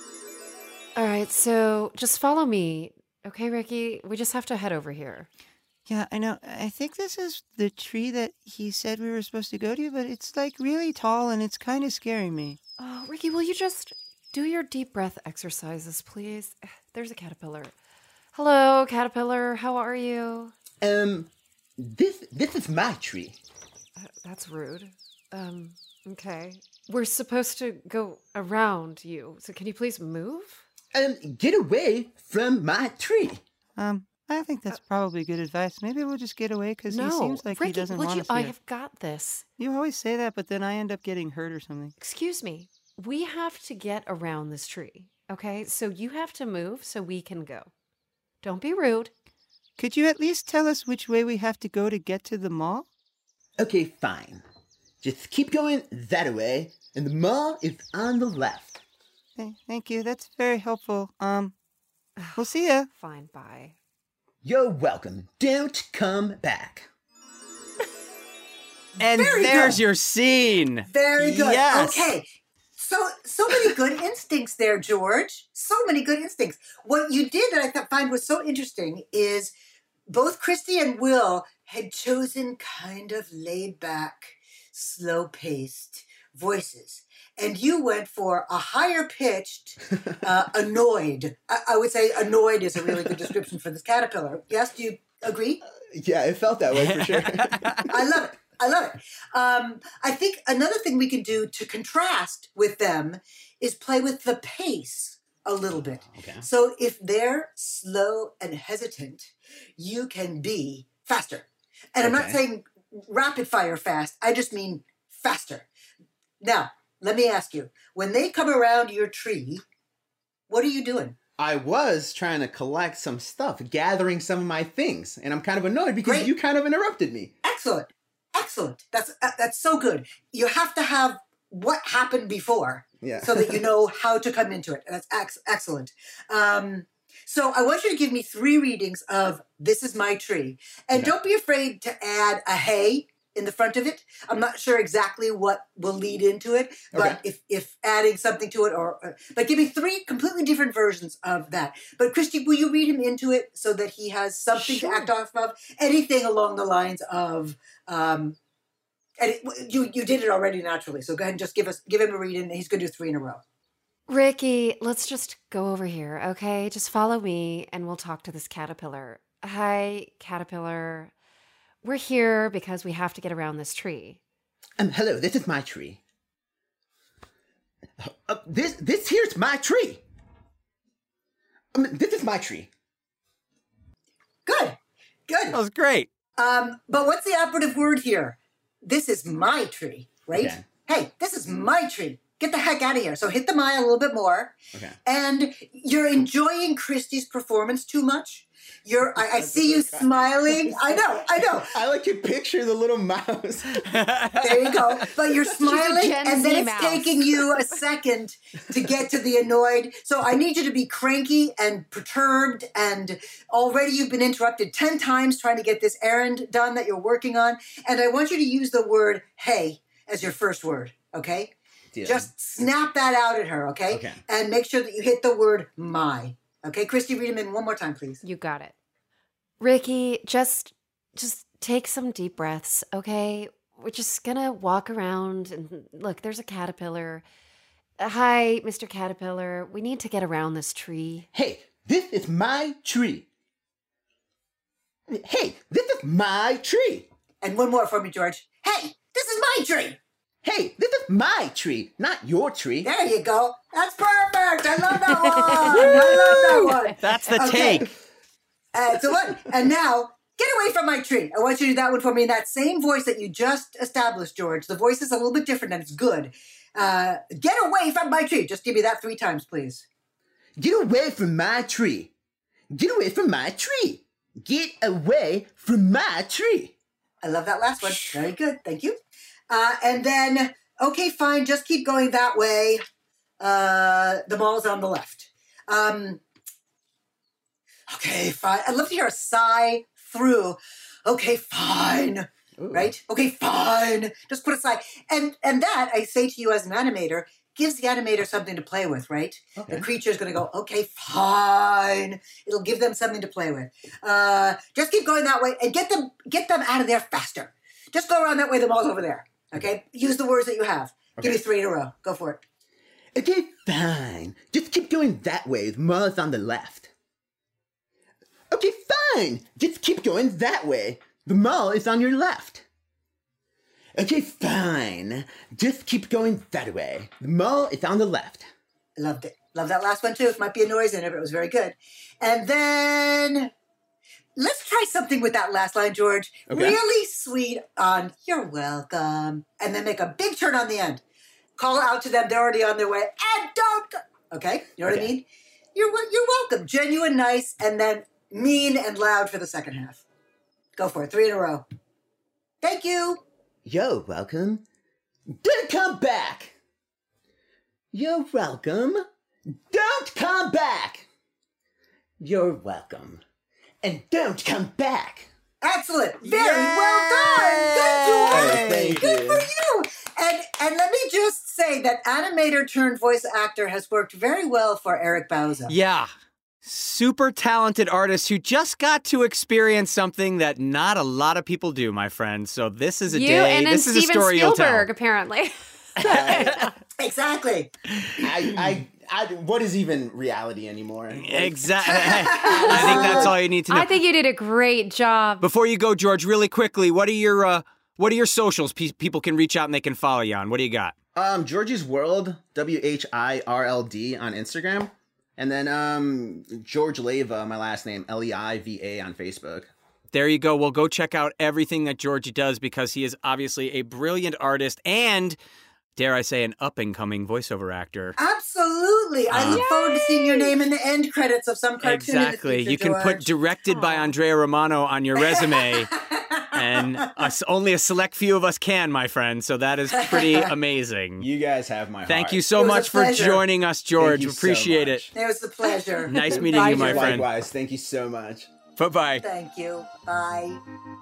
All right, so just follow me. Okay, Ricky, we just have to head over here. Yeah, I know. I think this is the tree that he said we were supposed to go to, but it's like really tall and it's kind of scaring me. Oh, Ricky, will you just do your deep breath exercises, please? There's a caterpillar. Hello, caterpillar. How are you? Um, this this is my tree. Uh, that's rude. Um, okay. We're supposed to go around you, so can you please move? Um, get away from my tree. Um, I think that's probably good advice. Maybe we'll just get away because no, he seems like Ricky, he doesn't would want you? us I here. have got this. You always say that, but then I end up getting hurt or something. Excuse me. We have to get around this tree, okay? So you have to move so we can go. Don't be rude. Could you at least tell us which way we have to go to get to the mall? Okay, fine. Just keep going that way, and the mall is on the left. Th- Thank you. That's very helpful. Um, we'll see ya. Fine, bye. You're welcome. Don't come back. And Very there's good. your scene. Very good. Yes. Okay. So, so many good instincts there, George. So many good instincts. What you did that I th- find was so interesting is both Christy and Will had chosen kind of laid back, slow paced voices. And you went for a higher pitched, uh, annoyed. I-, I would say annoyed is a really good description for this caterpillar. Yes, do you agree? Yeah, it felt that way for sure. I love it. I love it. Um, I think another thing we can do to contrast with them is play with the pace a little bit. Okay. So if they're slow and hesitant, you can be faster. And I'm not Okay. saying rapid fire fast. I just mean faster. Now, let me ask you, when they come around your tree, what are you doing? I was trying to collect some stuff, gathering some of my things, and I'm kind of annoyed because Great. you kind of interrupted me. Excellent. Excellent. That's uh, that's so good. You have to have what happened before Yeah. so that you know how to come into it. That's ex- excellent. Um, so I want you to give me three readings of This Is My Tree. And Okay. don't be afraid to add a hey in the front of it. I'm not sure exactly what will lead into it, but Okay. if, if adding something to it or, uh, but give me three completely different versions of that. But Christy, will you read him into it so that he has something Sure. to act off of? Anything along the lines of, um, and it, you you did it already naturally, so go ahead and just give us give him a read, and he's going to do three in a row. Ricky, let's just go over here, okay? Just follow me and we'll talk to this caterpillar. Hi, caterpillar. We're here because we have to get around this tree. Um, hello, this is my tree. Uh, this this here's my tree. Um, this is my tree. Good, good. That was great. Um, but what's the operative word here? This is my tree, right? Okay. Hey, this is my tree. Get the heck out of here. So hit the my a little bit more. Okay. And you're enjoying Christy's performance too much. You're. I, I see you smiling. I know. I know. I like to picture the little mouse. There you go. But you're smiling, Gen and then Z it's mouse. taking you a second to get to the annoyed. So I need you to be cranky and perturbed, and already you've been interrupted ten times trying to get this errand done that you're working on. And I want you to use the word hey as your first word, okay? Deal. Just snap that out at her, okay? Okay. And make sure that you hit the word my. Okay, Christy, read him in one more time, please. You got it. Ricky, just just take some deep breaths, okay? We're just gonna walk around and look, there's a caterpillar. Uh, hi, Mister Caterpillar. We need to get around this tree. Hey, this is my tree. Hey, this is my tree. And one more for me, George. Hey, this is my tree. Hey, this is my tree, not your tree. There you go. That's perfect. I love that one. I love that one. That's the Okay. take. Uh, so what? And now, get away from my tree. I want you to do that one for me in that same voice that you just established, George. The voice is a little bit different and it's good. Uh, get away from my tree. Just give me that three times, please. Get away from my tree. Get away from my tree. Get away from my tree. I love that last one. Very good. Thank you. Uh, and then, okay, fine. Just keep going that way. Uh, the mall's on the left. Um, okay, fine. I'd love to hear a sigh through. Okay, fine. Ooh. Right? Okay, fine. Just put a sigh. And, and that, I say to you as an animator, gives the animator something to play with, right? Okay. The creature's going to go, okay, fine. It'll give them something to play with. Uh, just keep going that way and get them get them out of there faster. Just go around that way. The mall's over there. Okay? Use the words that you have. Okay. Give me three in a row. Go for it. Okay, fine. Just keep going that way. The mall is on the left. Okay, fine. Just keep going that way. The mall is on your left. Okay, fine. Just keep going that way. The mall is on the left. Loved it. Love that last one, too. It might be a noise in it, but it was very good. And then let's try something with that last line, George. Okay. Really sweet on, you're welcome. And then make a big turn on the end. Call out to them. They're already on their way. And don't go. Okay? You know okay. what I mean? You're, you're welcome. Genuine, nice, and then mean and loud for the second half. Go for it. Three in a row. Thank you. You're welcome. Don't come back. You're welcome. Don't come back. You're welcome. And don't come back. Excellent. Very Yay! Well done. Good job. Oh, thank Good you. for you. And and let me just say that animator turned voice actor has worked very well for Eric Bauza. Yeah. Super talented artist who just got to experience something that not a lot of people do, my friend. So this is a you day. And then this is Steven a story Spielberg, you'll tell. apparently. Exactly. I, I, I, what is even reality anymore? Exactly. I think that's all you need to know. I think you did a great job. Before you go, George, really quickly, what are your uh, what are your socials? Pe- people can reach out and they can follow you on. What do you got? Um, George's World, W H I R L D on Instagram. And then um, George Leiva, my last name, L E I V A on Facebook. There you go. Well, go check out everything that George does because he is obviously a brilliant artist and, dare I say, an up-and-coming voiceover actor. Absolutely. I uh, look forward to seeing your name in the end credits of some cartoon. Exactly. In the future, you can George. put directed Aww. by Andrea Romano on your resume. And us, only a select few of us can, my friend. So that is pretty amazing. You guys have my heart. Thank you so much for joining us, George. Appreciate so it. It was a pleasure. Nice meeting you, my friend. Likewise. Thank you so much. Bye-bye. Thank you. Bye.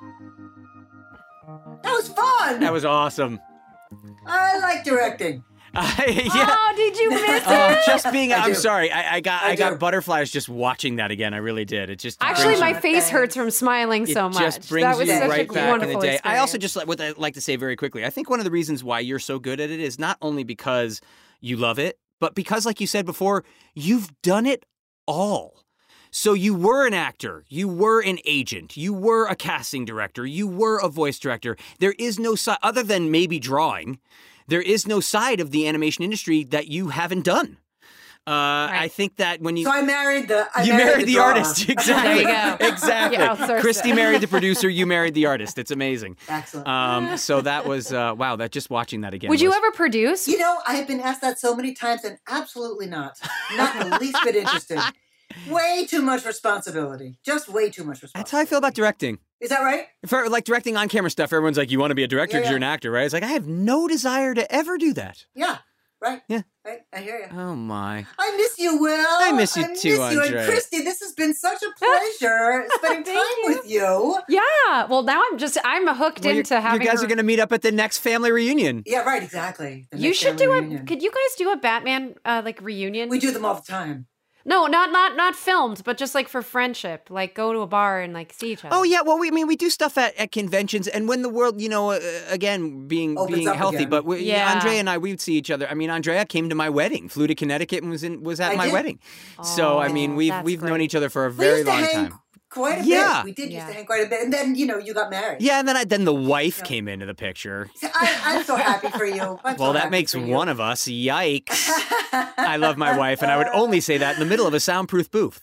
That was fun. That was awesome. I like directing. Uh, yeah. Oh, did you miss it? Uh, just being, I I'm do. sorry. I, I got, I I, got do. butterflies just watching that again. I really did. It just actually brings my you, face hurts from smiling so it much. just brings that was you such right a back in the wonderful day. experience. I also just like what I like to say very quickly. I think one of the reasons why you're so good at it is not only because you love it, but because, like you said before, you've done it all. So you were an actor, you were an agent, you were a casting director, you were a voice director. There is no side, other than maybe drawing, there is no side of the animation industry that you haven't done. Uh, right. I think that when you... So I married the I You married, married the, the artist, exactly. There you go. Exactly. Christy married the producer, you married the artist. It's amazing. Excellent. Um, so that was, uh, wow, that just watching that again Would was, you ever produce? You know, I have been asked that so many times and absolutely not. Not the least bit interested. Way too much responsibility. Just way too much responsibility. That's how I feel about directing. Is that right? For like directing on camera stuff, everyone's like, you want to be a director because yeah, yeah. you're an actor, right? It's like, I have no desire to ever do that. Yeah, right. Yeah. Right, I hear you. Oh, my. I miss you, Will. I miss you I too, miss you. Andre. And Christy, this has been such a pleasure spending time you. with you. Yeah. Well, now I'm just, I'm hooked Well, into having You guys her... are going to meet up at the next family reunion. Yeah, right, exactly. The You next should do family a, reunion. could you guys do a Batman, uh, like, reunion? We do them all the time. No, not not not filmed, but just like for friendship, like go to a bar and like see each other. Oh yeah, well, we I mean we do stuff at, at conventions, and when the world, you know, uh, again being Opens being up healthy. again. But we, Yeah. Andrea and I, we would see each other. I mean, Andrea came to my wedding, flew to Connecticut, and was in was at I my did. wedding. so I mean, Oh, we've that's we've known great. each other for a We very used to long hang time. quite a Yeah. bit. We did Yeah. used to hang quite a bit. And then, you know, you got married. Yeah, and then I, then the wife came into the picture. I, I'm so happy for you. I'm so Well, that happy makes for you. one of us. Yikes! I love my wife, and I would only say that in the middle of a soundproof booth.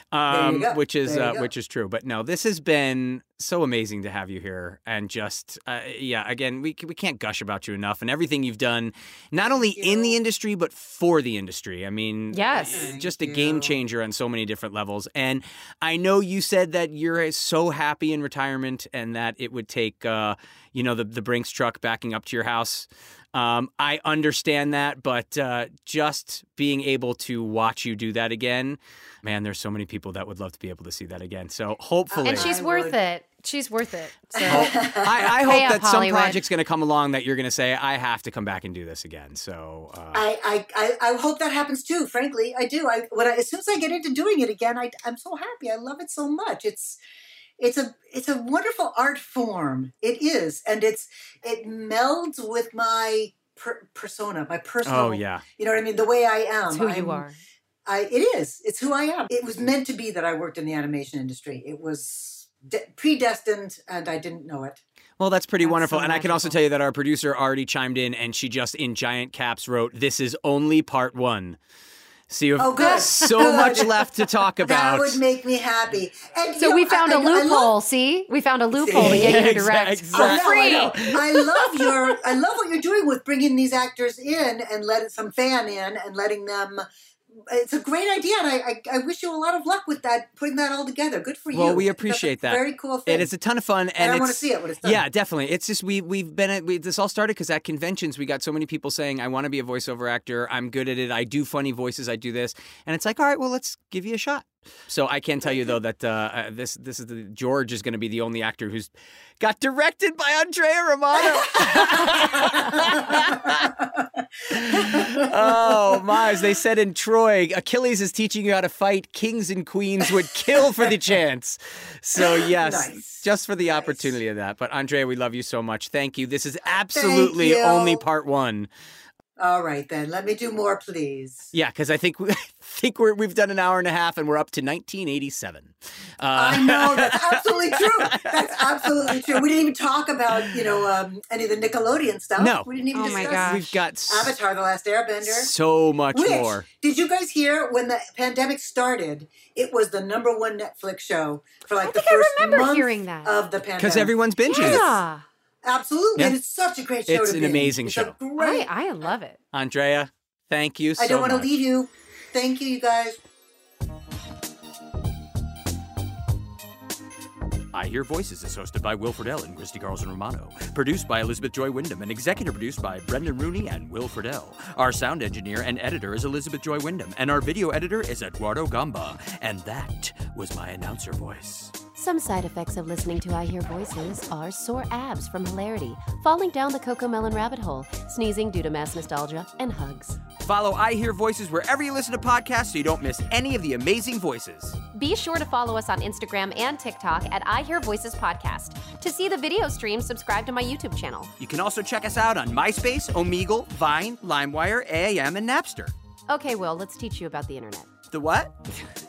Um, go. which is There you uh, go. which is true. But no, this has been so amazing to have you here, and just uh, yeah, again, we we can't gush about you enough, and everything you've done, not only in the industry but for the industry. I mean, Yes. uh, just a Thank game you. changer on so many different levels. And I know you said that you're so happy in retirement, and that it would take uh, you know the the Brinks truck backing up to your house. Um, I understand that, but uh, just being able to watch you do that again, man, there's so many people that would love to be able to see that again. So hopefully, And she's I worth would. it. She's worth it. So. I, I Pay hope up, that some Hollywood. project's going to come along that you're going to say, I have to come back and do this again. So uh, I, I, I, I hope that happens too. Frankly, I do. I when I, as soon as I get into doing it again, I, I'm so happy. I love it so much. It's it's a it's a wonderful art form. It is, and it's it melds with my per, persona, my personal. oh yeah, You know what I mean? The way I am. It's who I'm- you are. I, it is. It's who I am. It was meant to be that I worked in the animation industry. It was de- predestined, and I didn't know it. well, that's pretty That's wonderful. so And I can also magical. tell you that our producer already chimed in, and she just in giant caps wrote, "This is only part one." So you have Oh, good. so Good. much left to talk about. That would make me happy. And you So know, we found I- a I- I love- loophole. See, we found a loophole to get you to direct Exactly. for I know, free. I, know. I love your. I love what you're doing with bringing these actors in and letting some fan in and letting them. It's a great idea, and I, I, I wish you a lot of luck with that. Putting that all together. Good for you. Well, we That's a appreciate that. Very cool thing. It is a ton of fun, and, And I it's, wanna see it when it's done. Yeah, definitely. It's just we we've been at we, this all started because at conventions we got so many people saying, "I want to be a voiceover actor. I'm good at it. I do funny voices. I do this," and it's like, all right, well, let's give you a shot. So I can tell you though that uh, uh, this this is the George is going to be the only actor who's got directed by Andrea Romano. Oh my! As they said in Troy, Achilles is teaching you how to fight. Kings and queens would kill for the chance. So yes, Nice. just for the opportunity of that. But Andrea, we love you so much. Thank you. This is absolutely you. only part one. All right, then. Let me do more, please. Yeah, because I think we, I think we're, we've done an hour and a half, and we're up to nineteen eighty-seven. Uh, I know, that's absolutely true. That's absolutely true. We didn't even talk about, you know, um, any of the Nickelodeon stuff. No. We didn't even Oh my discuss gosh. we've got s- Avatar: The Last Airbender. so much Which, more. did you guys hear when the pandemic started? It was the number one Netflix show for like I the think I first remember month hearing that. of the pandemic. Because everyone's binging it. Yeah, Absolutely, Yeah. and it's such a great show. It's to an binge. amazing It's show. A great. I I love it. Andrea, thank you so I don't want to much. leave you. Thank you, you guys. I Hear Voices is hosted by Will Friedle and Christy Carlson Romano. Produced by Elizabeth Joy Wyndham and executive produced by Brendan Rooney and Will Friedle. Our sound engineer and editor is Elizabeth Joy Wyndham, and our video editor is Eduardo Gamba. And that was my announcer voice. Some side effects of listening to I Hear Voices are sore abs from hilarity, falling down the Cocomelon rabbit hole, sneezing due to mass nostalgia, and hugs. Follow I Hear Voices wherever you listen to podcasts so you don't miss any of the amazing voices. Be sure to follow us on Instagram and TikTok at I Hear Voices Podcast. To see the video stream, subscribe to my YouTube channel. You can also check us out on MySpace, Omegle, Vine, LimeWire, A A M, and Napster. Okay, Will, let's teach you about the internet. The what?